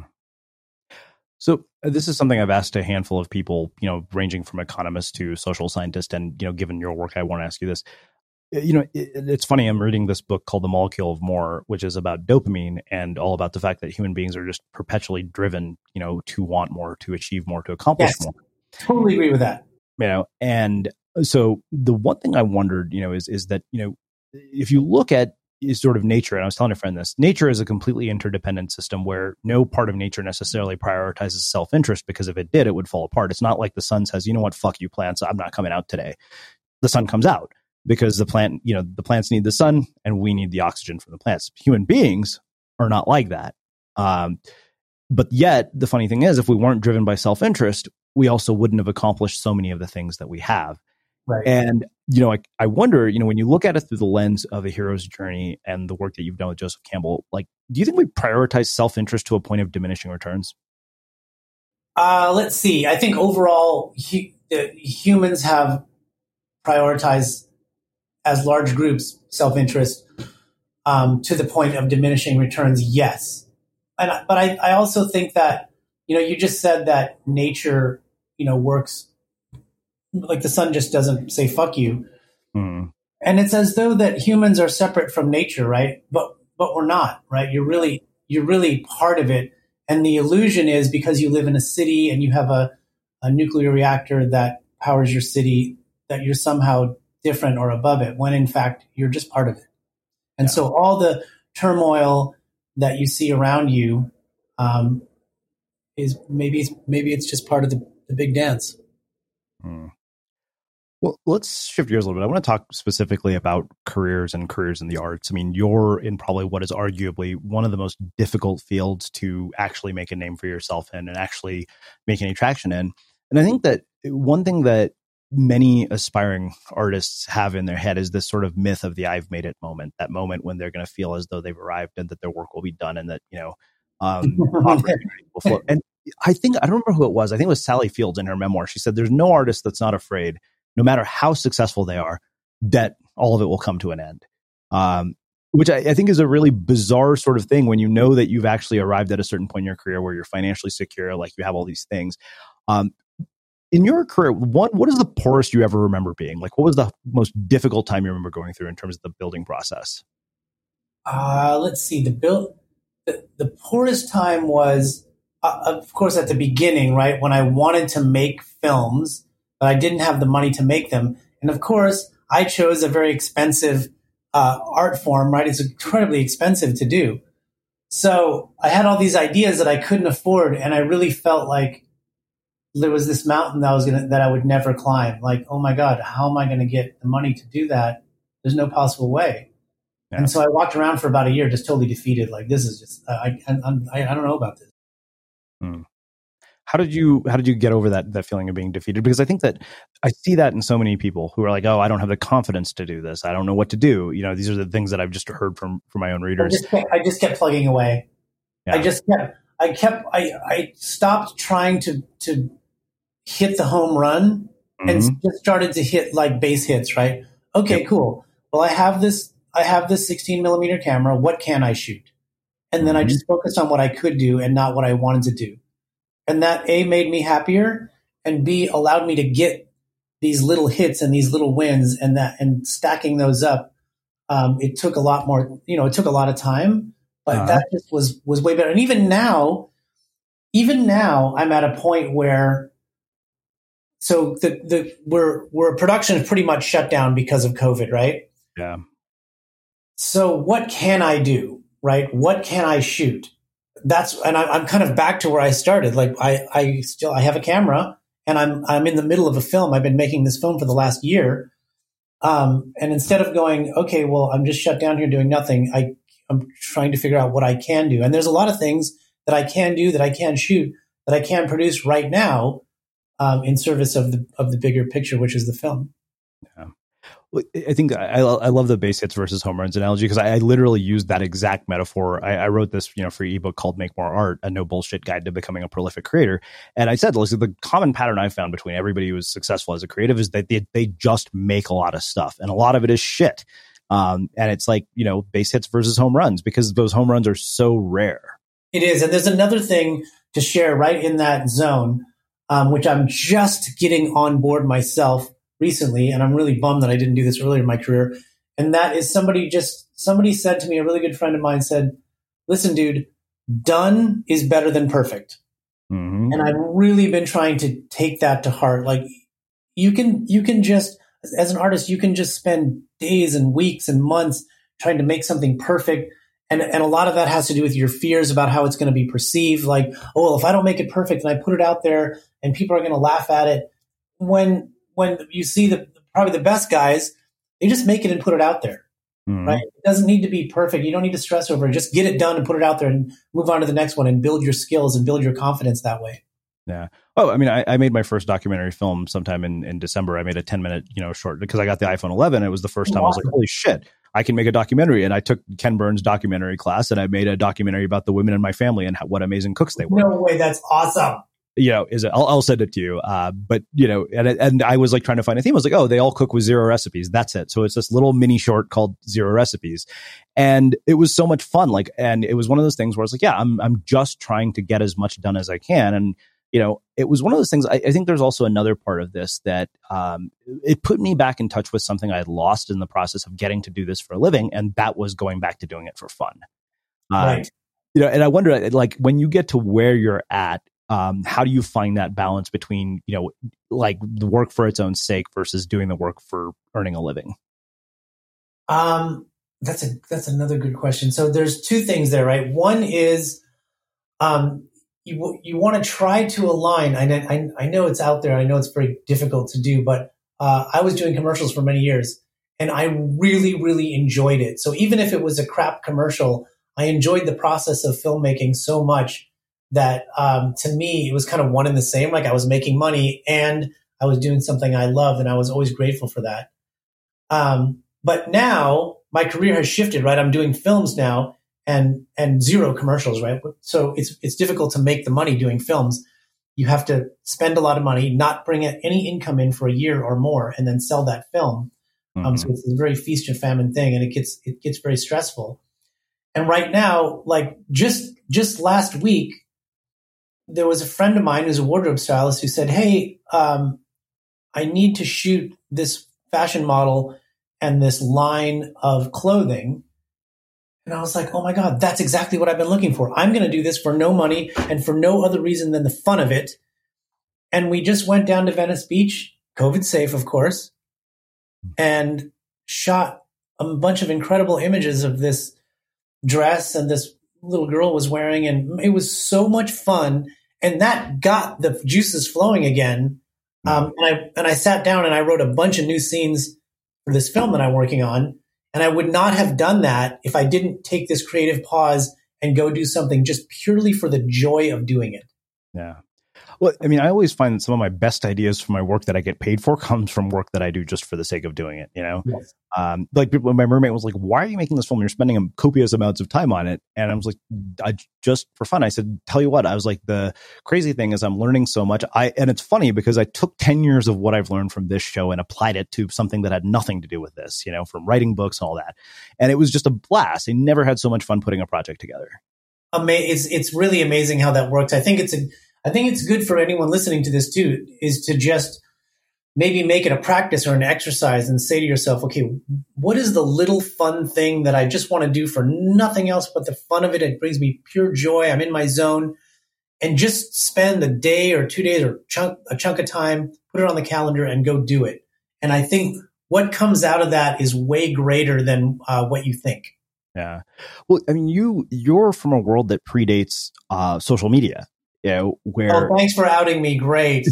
So uh, this is something I've asked a handful of people, you know, ranging from economists to social scientists, and, you know, given your work, I want to ask you this. You know, it, it's funny. I'm reading this book called The Molecule of More, which is about dopamine and all about the fact that human beings are just perpetually driven, you know, to want more, to achieve more, to accomplish yes, more. Totally agree with that. You know, and so the one thing I wondered, you know, is is that, you know, if you look at is sort of nature, and I was telling a friend this, nature is a completely interdependent system where no part of nature necessarily prioritizes self-interest, because if it did, it would fall apart. It's not like the sun says, you know what, fuck you plants, I'm not coming out today. The sun comes out, because the plant, you know, the plants need the sun and we need the oxygen from the plants. Human beings are not like that. Um, but yet, the funny thing is, if we weren't driven by self-interest, we also wouldn't have accomplished so many of the things that we have. Right. And, you know, I, I wonder, you know, when you look at it through the lens of a hero's journey and the work that you've done with Joseph Campbell, like, do you think we prioritize self-interest to a point of diminishing returns? Uh, let's see. I think overall, hu- uh, humans have prioritized, as large groups, self-interest um, to the point of diminishing returns, yes. And but I, I also think that, you know, you just said that nature, you know, works like the sun just doesn't say fuck you. Mm. And it's as though that humans are separate from nature, right? But but we're not, right? You're really you're really part of it. And the illusion is, because you live in a city and you have a, a nuclear reactor that powers your city, that you're somehow different or above it, when in fact you're just part of it. And yeah. So all the turmoil that you see around you um, is maybe it's, maybe it's just part of the, the big dance. Mm. Well, let's shift gears a little bit. I want to talk specifically about careers and careers in the arts. I mean, you're in probably what is arguably one of the most difficult fields to actually make a name for yourself in and actually make any traction in. And I think that one thing that many aspiring artists have in their head is this sort of myth of the I've made it moment, that moment when they're going to feel as though they've arrived and that their work will be done and that, you know, um, opportunity will flow. And I think, I don't remember who it was. I think it was Sally Fields in her memoir. She said, there's no artist that's not afraid, no matter how successful they are, that all of it will come to an end. Um, which I, I think is a really bizarre sort of thing when you know that you've actually arrived at a certain point in your career where you're financially secure, like you have all these things. Um, In your career, one, what is the poorest you ever remember being? Like, what was the most difficult time you remember going through in terms of the building process? Uh, let's see. The build, the, the poorest time was, uh, of course, at the beginning, right? When I wanted to make films, but I didn't have the money to make them. And of course, I chose a very expensive uh, art form, right? It's incredibly expensive to do. So I had all these ideas that I couldn't afford. And I really felt like there was this mountain that I was gonna that I would never climb. Like, oh my God, how am I going to get the money to do that? There's no possible way. Yeah. And so I walked around for about a year, just totally defeated. Like, this is just I I, I, I don't know about this. Hmm. How did you how did you get over that that feeling of being defeated? Because I think that I see that in so many people who are like, oh, I don't have the confidence to do this. I don't know what to do. You know, these are the things that I've just heard from from my own readers. I just kept, I just kept plugging away. Yeah. I just kept I kept I I stopped trying to to. hit the home run and mm-hmm. just started to hit like base hits, right? Okay, yep. Cool. Well, I have this, I have this sixteen millimeter camera. What can I shoot? And then mm-hmm. I just focused on what I could do and not what I wanted to do. And that A, made me happier, and B, allowed me to get these little hits and these little wins, and that, and stacking those up. Um, it took a lot more, you know, it took a lot of time, but uh-huh. that just was, was way better. And even now, even now I'm at a point where, So the the we're we're production is pretty much shut down because of COVID, right? Yeah. So what can I do, right? What can I shoot? That's and I, I'm kind of back to where I started. Like I I still I have a camera and I'm I'm in the middle of a film. I've been making this film for the last year, um, and instead of going, okay, well, I'm just shut down here doing nothing. I I'm trying to figure out what I can do, and there's a lot of things that I can do, that I can shoot, that I can produce right now. Um, in service of the of the bigger picture, which is the film. Yeah. Well, I think I, I love the base hits versus home runs analogy, because I, I literally used that exact metaphor. I, I wrote this, you know, free ebook called "Make More Art: A No Bullshit Guide to Becoming a Prolific Creator," and I said, listen, the common pattern I found between everybody who is successful as a creative is that they they just make a lot of stuff, and a lot of it is shit. Um, and it's like, you know, base hits versus home runs, because those home runs are so rare. It is, and there's another thing to share right in that zone. Um, which I'm just getting on board myself recently. And I'm really bummed that I didn't do this earlier in my career. And that is somebody just, somebody said to me, a really good friend of mine said, listen, dude, done is better than perfect. Mm-hmm. And I've really been trying to take that to heart. Like you can, you can just, as an artist, you can just spend days and weeks and months trying to make something perfect. And, and a lot of that has to do with your fears about how it's going to be perceived. Like, oh, well, if I don't make it perfect and I put it out there and people are going to laugh at it, when when you see the probably the best guys, they just make it and put it out there, mm-hmm. right? It doesn't need to be perfect. You don't need to stress over it. Just get it done and put it out there and move on to the next one and build your skills and build your confidence that way. Yeah. Oh, I mean, I, I made my first documentary film sometime in, in December. I made a ten minute, you know, short, because I got the iPhone eleven. It was the first time wow. I was like, holy shit, I can make a documentary. And I took Ken Burns' documentary class and I made a documentary about the women in my family and how, what amazing cooks they were. No way. That's awesome. You know, is it, I'll, I'll send it to you. Uh, but you know, and, and I was like trying to find a theme. I was like, oh, they all cook with zero recipes. That's it. So it's this little mini short called Zero Recipes. And it was so much fun. Like, and it was one of those things where I was like, yeah, I'm, I'm just trying to get as much done as I can. And, you know, it was one of those things. I, I think there's also another part of this that, um, it put me back in touch with something I had lost in the process of getting to do this for a living. And that was going back to doing it for fun. Right. Um, you know, and I wonder, like, when you get to where you're at, Um, how do you find that balance between, you know, like the work for its own sake versus doing the work for earning a living? Um, that's a that's another good question. So there's two things there, right? One is um, you you want to try to align. I, I I know it's out there. I know it's very difficult to do, but uh, I was doing commercials for many years, and I really really enjoyed it. So even if it was a crap commercial, I enjoyed the process of filmmaking so much that um, to me, it was kind of one and the same. Like I was making money and I was doing something I loved, and I was always grateful for that. Um, but now my career has shifted, right? I'm doing films now and and zero commercials, right? So it's it's difficult to make the money doing films. You have to spend a lot of money, not bring any income in for a year or more, and then sell that film. Mm-hmm. Um, so it's a very feast and famine thing, and it gets it gets very stressful. And right now, like just just last week, there was a friend of mine who's a wardrobe stylist who said, "Hey, um, I need to shoot this fashion model and this line of clothing." And I was like, oh my God, that's exactly what I've been looking for. I'm going to do this for no money and for no other reason than the fun of it. And we just went down to Venice Beach, COVID safe, of course, and shot a bunch of incredible images of this dress and this little girl was wearing. And it was so much fun. And that got the juices flowing again. Um, and I, and I sat down and I wrote a bunch of new scenes for this film that I'm working on. And I would not have done that if I didn't take this creative pause and go do something just purely for the joy of doing it. Yeah. Well, I mean, I always find that some of my best ideas for my work that I get paid for comes from work that I do just for the sake of doing it, you know? Yes. Um, like when my roommate was like, why are you making this film? You're spending copious amounts of time on it. And I was like, I just for fun. I said, tell you what, I was like, the crazy thing is I'm learning so much. I, and it's funny because I took ten years of what I've learned from this show and applied it to something that had nothing to do with this, you know, from writing books and all that. And it was just a blast. I never had so much fun putting a project together. Ama- it's, it's really amazing how that works. I think it's a, I think it's good for anyone listening to this too, is to just maybe make it a practice or an exercise and say to yourself, okay, what is the little fun thing that I just want to do for nothing else but the fun of it? It brings me pure joy. I'm in my zone, and just spend a day or two days or chunk, a chunk of time, put it on the calendar and go do it. And I think what comes out of that is way greater than uh, what you think. Yeah. Well, I mean, you, you're from a world that predates uh, social media. You know, where oh, thanks for outing me. Great.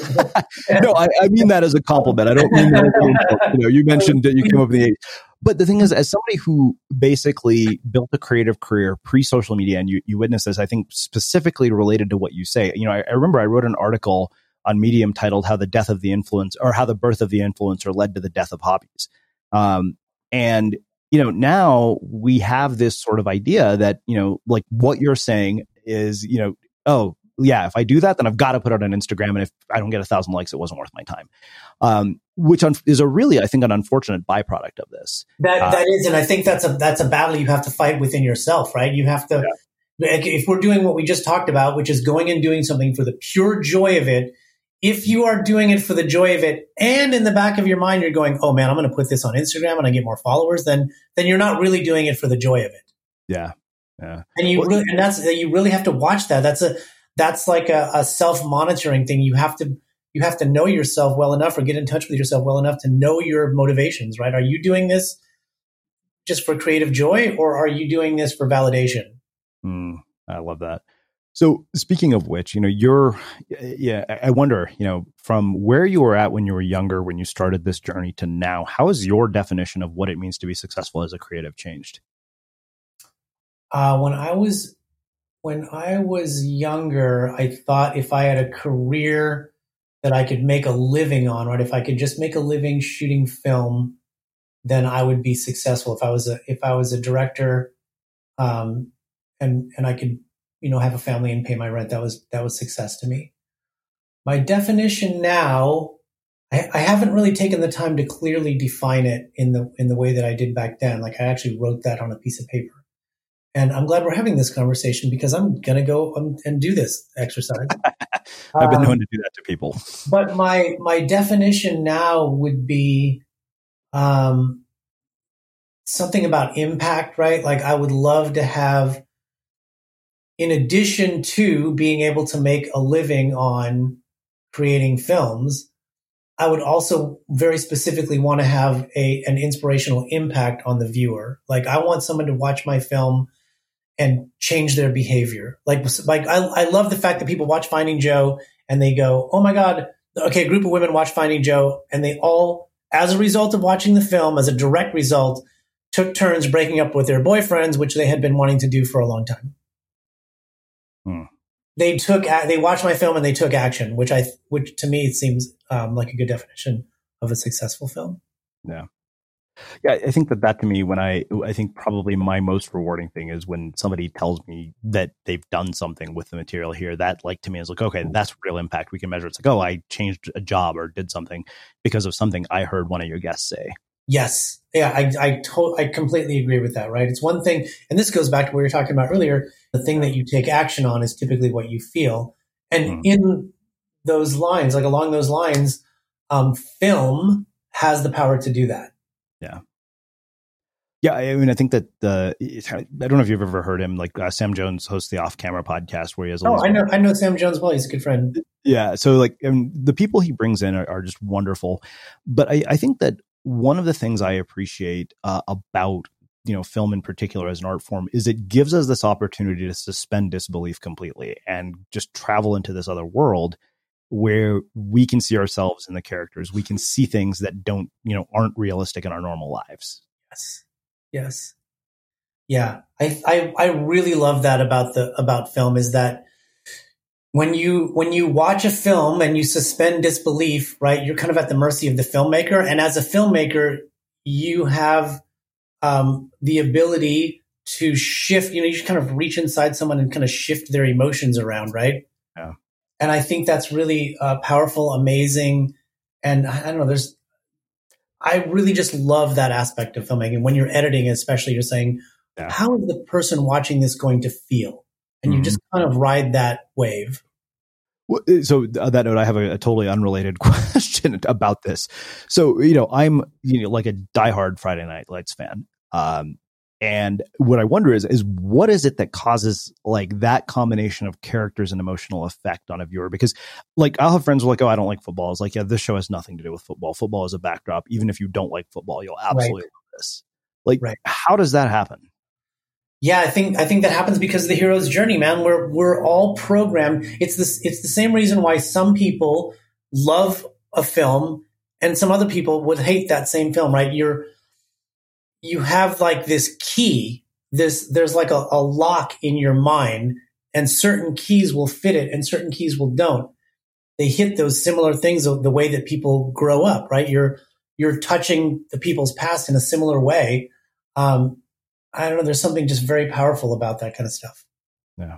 No, I, I mean that as a compliment. I don't mean that. You know, you mentioned that you came up in the eighties. But the thing is, as somebody who basically built a creative career pre-social media, and you, you witnessed this, I think specifically related to what you say. You know, I, I remember I wrote an article on Medium titled "How the Death of the Influence" or "How the Birth of the Influencer Led to the Death of Hobbies." Um, and you know, now we have this sort of idea that, you know, like what you're saying is, you know, oh, yeah, if I do that, then I've got to put it on Instagram. And if I don't get a thousand likes, it wasn't worth my time. Um, which un- is a really, I think, an unfortunate byproduct of this. That uh, that is, and I think that's a that's a battle you have to fight within yourself, right? You have to, yeah. If we're doing what we just talked about, which is going and doing something for the pure joy of it. If you are doing it for the joy of it, and in the back of your mind you're going, "Oh man, I'm going to put this on Instagram and I get more followers," then then you're not really doing it for the joy of it. Yeah, yeah. And you well, really, and that's you really have to watch that. That's a That's like a, a self-monitoring thing. You have to you have to know yourself well enough, or get in touch with yourself well enough to know your motivations, right? Are you doing this just for creative joy, or are you doing this for validation? Mm, I love that. So speaking of which, you know, you're, yeah, I wonder, you know, from where you were at when you were younger, when you started this journey to now, how has your definition of what it means to be successful as a creative changed? Uh, when I was When I was younger, I thought if I had a career that I could make a living on, right? If I could just make a living shooting film, then I would be successful. If I was a if I was a director, um, and and I could, you know, have a family and pay my rent, that was that was success to me. My definition now, I, I haven't really taken the time to clearly define it in the in the way that I did back then. Like I actually wrote that on a piece of paper. And I'm glad we're having this conversation because I'm going to go um, and do this exercise. I've been um, known to do that to people. But my my definition now would be um, something about impact, right? Like I would love to have, in addition to being able to make a living on creating films, I would also very specifically want to have a an inspirational impact on the viewer. Like I want someone to watch my film and change their behavior. Like, like I, I love the fact that people watch Finding Joe and they go, "Oh my God, okay." A group of women watch Finding Joe, and they all, as a result of watching the film, as a direct result, took turns breaking up with their boyfriends, which they had been wanting to do for a long time. Hmm. they took, they watched my film and they took action, which I, which to me seems um, like a good definition of a successful film. Yeah. Yeah, I think that that to me, when I, I think probably my most rewarding thing is when somebody tells me that they've done something with the material here. That, like, to me is like, okay, that's real impact. We can measure. It's like, oh, I changed a job or did something because of something I heard one of your guests say. Yes. Yeah, I I, to- I completely agree with that, right? It's one thing, and this goes back to what we were talking about earlier, the thing that you take action on is typically what you feel. And mm. in those lines, like along those lines, um, film has the power to do that. Yeah. Yeah, I mean, I think that the I don't know if you've ever heard him. Like uh, Sam Jones hosts the Off Camera podcast, where he has. All oh, I know, I know Sam Jones well. He's a good friend. Yeah, so like I mean, the people he brings in are, are just wonderful. But I, I think that one of the things I appreciate uh, about you know film in particular as an art form is it gives us this opportunity to suspend disbelief completely and just travel into this other world where we can see ourselves in the characters. We can see things that don't you know aren't realistic in our normal lives. Yes. Yes. Yeah. I, I, I really love that about the, about film is that when you, when you watch a film and you suspend disbelief, right, you're kind of at the mercy of the filmmaker. And as a filmmaker, you have, um, the ability to shift, you know, you just kind of reach inside someone and kind of shift their emotions around. Right. Yeah. And I think that's really uh, powerful, amazing. And I don't know, there's, I really just love that aspect of filmmaking. When you're editing, especially, you're saying, yeah. how is the person watching this going to feel? And mm-hmm. you just kind of ride that wave. Well, so on that note, I have a, a totally unrelated question about this. So, you know, I'm you know like a diehard Friday Night Lights fan. Um, and what I wonder is, is what is it that causes like that combination of characters and emotional effect on a viewer? Because like I'll have friends who are like, oh, I don't like football. It's like, yeah, this show has nothing to do with football. Football is a backdrop. Even if you don't like football, you'll absolutely right. love this. Like, right. how does that happen? Yeah, I think I think that happens because of the hero's journey, man. We're we're all programmed. It's this. It's the same reason why some people love a film and some other people would hate that same film, right? You're you have like this key, this, there's like a, a lock in your mind and certain keys will fit it and certain keys will don't. They hit those similar things the way that people grow up, right? You're, you're touching the people's past in a similar way. Um, I don't know. There's something just very powerful about that kind of stuff. Yeah.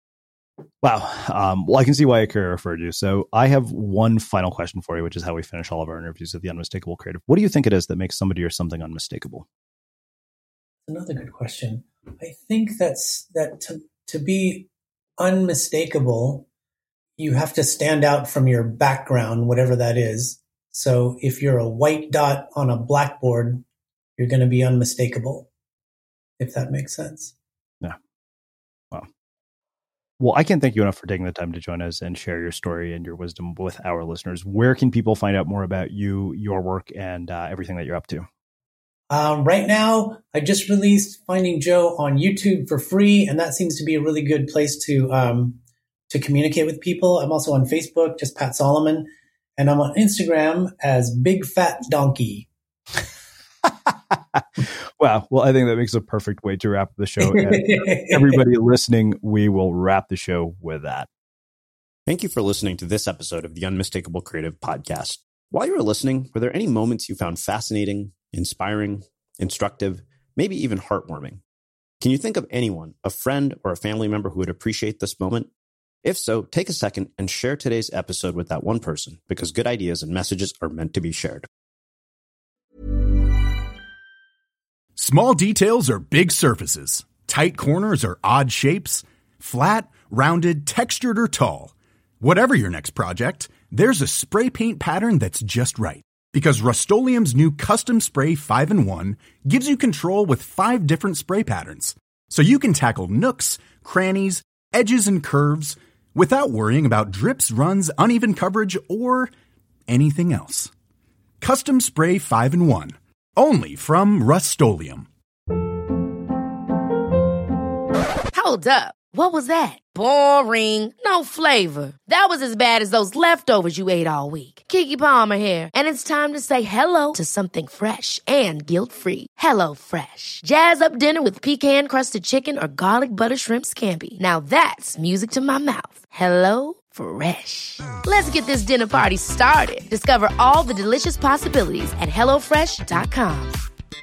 Wow. Um, well, I can see why Akira referred you. So I have one final question for you, which is how we finish all of our interviews at the Unmistakable Creative. What do you think it is that makes somebody or something unmistakable? Another good question. I think that's that to, to be unmistakable, you have to stand out from your background, whatever that is. So if you're a white dot on a blackboard, you're going to be unmistakable, if that makes sense. Yeah. Wow. Well, I can't thank you enough for taking the time to join us and share your story and your wisdom with our listeners. Where can people find out more about you, your work, and uh, everything that you're up to? Um, right now, I just released Finding Joe on YouTube for free, and that seems to be a really good place to um, to communicate with people. I'm also on Facebook, just Pat Solomon, and I'm on Instagram as Big Fat Donkey. Wow. Well, I think that makes a perfect way to wrap the show. And everybody listening, we will wrap the show with that. Thank you for listening to this episode of the Unmistakable Creative Podcast. While you were listening, were there any moments you found fascinating, inspiring, instructive, maybe even heartwarming? Can you think of anyone, a friend or a family member who would appreciate this moment? If so, take a second and share today's episode with that one person, because good ideas and messages are meant to be shared. Small details are big surfaces. Tight corners are odd shapes. Flat, rounded, textured, or tall. Whatever your next project, there's a spray paint pattern that's just right. Because Rust-Oleum's new Custom Spray five in one gives you control with five different spray patterns. So you can tackle nooks, crannies, edges, and curves without worrying about drips, runs, uneven coverage, or anything else. Custom Spray five in one. Only from Rust-Oleum. Hold up. What was that? Boring. No flavor. That was as bad as those leftovers you ate all week. Keke Palmer here, and it's time to say hello to something fresh and guilt-free. Hello Fresh. Jazz up dinner with pecan-crusted chicken or garlic butter shrimp scampi. Now that's music to my mouth. Hello Fresh. Let's get this dinner party started. Discover all the delicious possibilities at hello fresh dot com.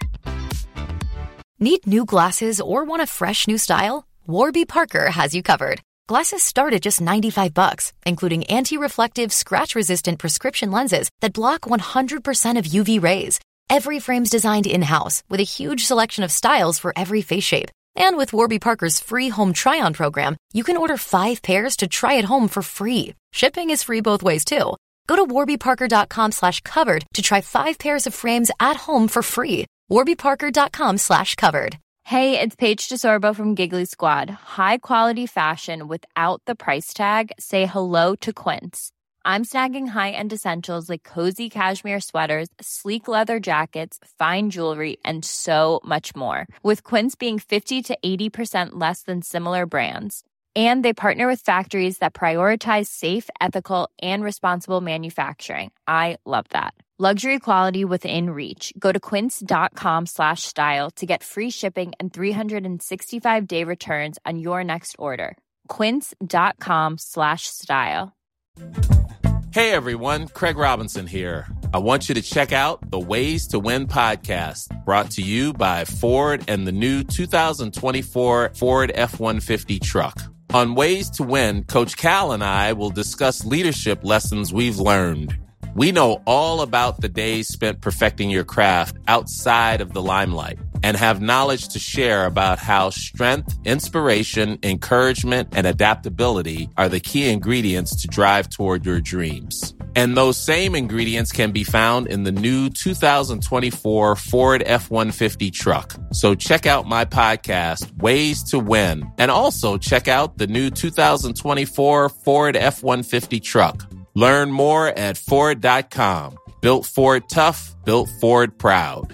Need new glasses or want a fresh new style? Warby Parker has you covered. Glasses start at just ninety-five bucks, including anti-reflective, scratch-resistant prescription lenses that block one hundred percent of U V rays. Every frame's designed in-house with a huge selection of styles for every face shape. And with Warby Parker's free home try-on program, you can order five pairs to try at home for free. Shipping is free both ways, too. Go to warbyparker.com slash covered to try five pairs of frames at home for free. warbyparker.com slash covered. Hey, it's Paige DeSorbo from Giggly Squad. High quality fashion without the price tag. Say hello to Quince. I'm snagging high-end essentials like cozy cashmere sweaters, sleek leather jackets, fine jewelry, and so much more. With Quince being fifty to eighty percent less than similar brands. And they partner with factories that prioritize safe, ethical, and responsible manufacturing. I love that. Luxury quality within reach. Go to quince.com slash style to get free shipping and three sixty-five day returns on your next order. Quince.com slash style. Hey everyone, Craig Robinson here. I want you to check out the Ways to Win podcast, brought to you by Ford and the new two thousand twenty-four Ford F one fifty truck. On Ways to Win, Coach Cal and I will discuss leadership lessons we've learned. We know all about the days spent perfecting your craft outside of the limelight and have knowledge to share about how strength, inspiration, encouragement, and adaptability are the key ingredients to drive toward your dreams. And those same ingredients can be found in the new two thousand twenty-four Ford F one fifty truck. So check out my podcast, Ways to Win, and also check out the new two thousand twenty-four Ford F one fifty truck. Learn more at Ford dot com. Built Ford tough, built Ford proud.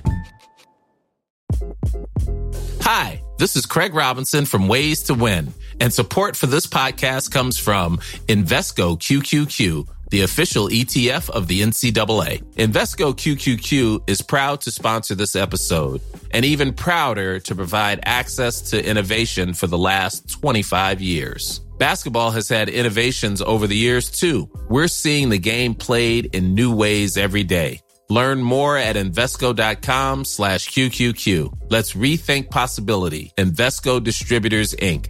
Hi, this is Craig Robinson from Ways to Win, and support for this podcast comes from Invesco Q Q Q, the official E T F of the N C double A. Invesco Q Q Q is proud to sponsor this episode, and even prouder to provide access to innovation for the last twenty-five years. Basketball has had innovations over the years, too. We're seeing the game played in new ways every day. Learn more at Invesco.com slash QQQ. Let's rethink possibility. Invesco Distributors, Incorporated.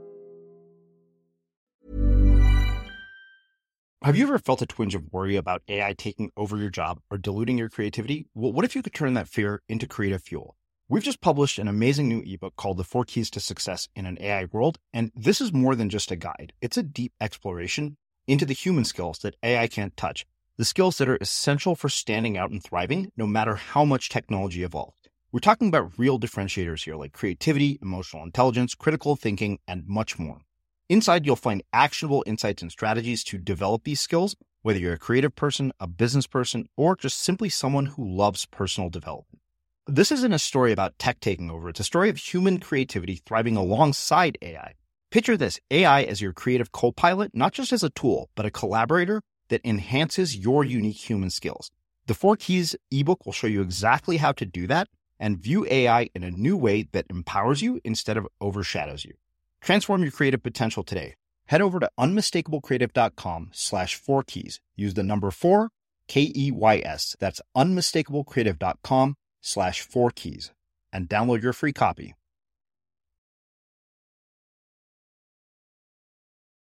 Have you ever felt a twinge of worry about A I taking over your job or diluting your creativity? Well, what if you could turn that fear into creative fuel? We've just published an amazing new ebook called The Four Keys to Success in an A I World, and this is more than just a guide. It's a deep exploration into the human skills that A I can't touch, the skills that are essential for standing out and thriving, no matter how much technology evolved. We're talking about real differentiators here, like creativity, emotional intelligence, critical thinking, and much more. Inside, you'll find actionable insights and strategies to develop these skills, whether you're a creative person, a business person, or just simply someone who loves personal development. This isn't a story about tech taking over. It's a story of human creativity thriving alongside A I. Picture this, A I as your creative co-pilot, not just as a tool, but a collaborator that enhances your unique human skills. The Four Keys ebook will show you exactly how to do that and view A I in a new way that empowers you instead of overshadows you. Transform your creative potential today. Head over to unmistakablecreative.com slash four keys. Use the number four, K E Y S. That's unmistakablecreative.com slash four keys and download your free copy.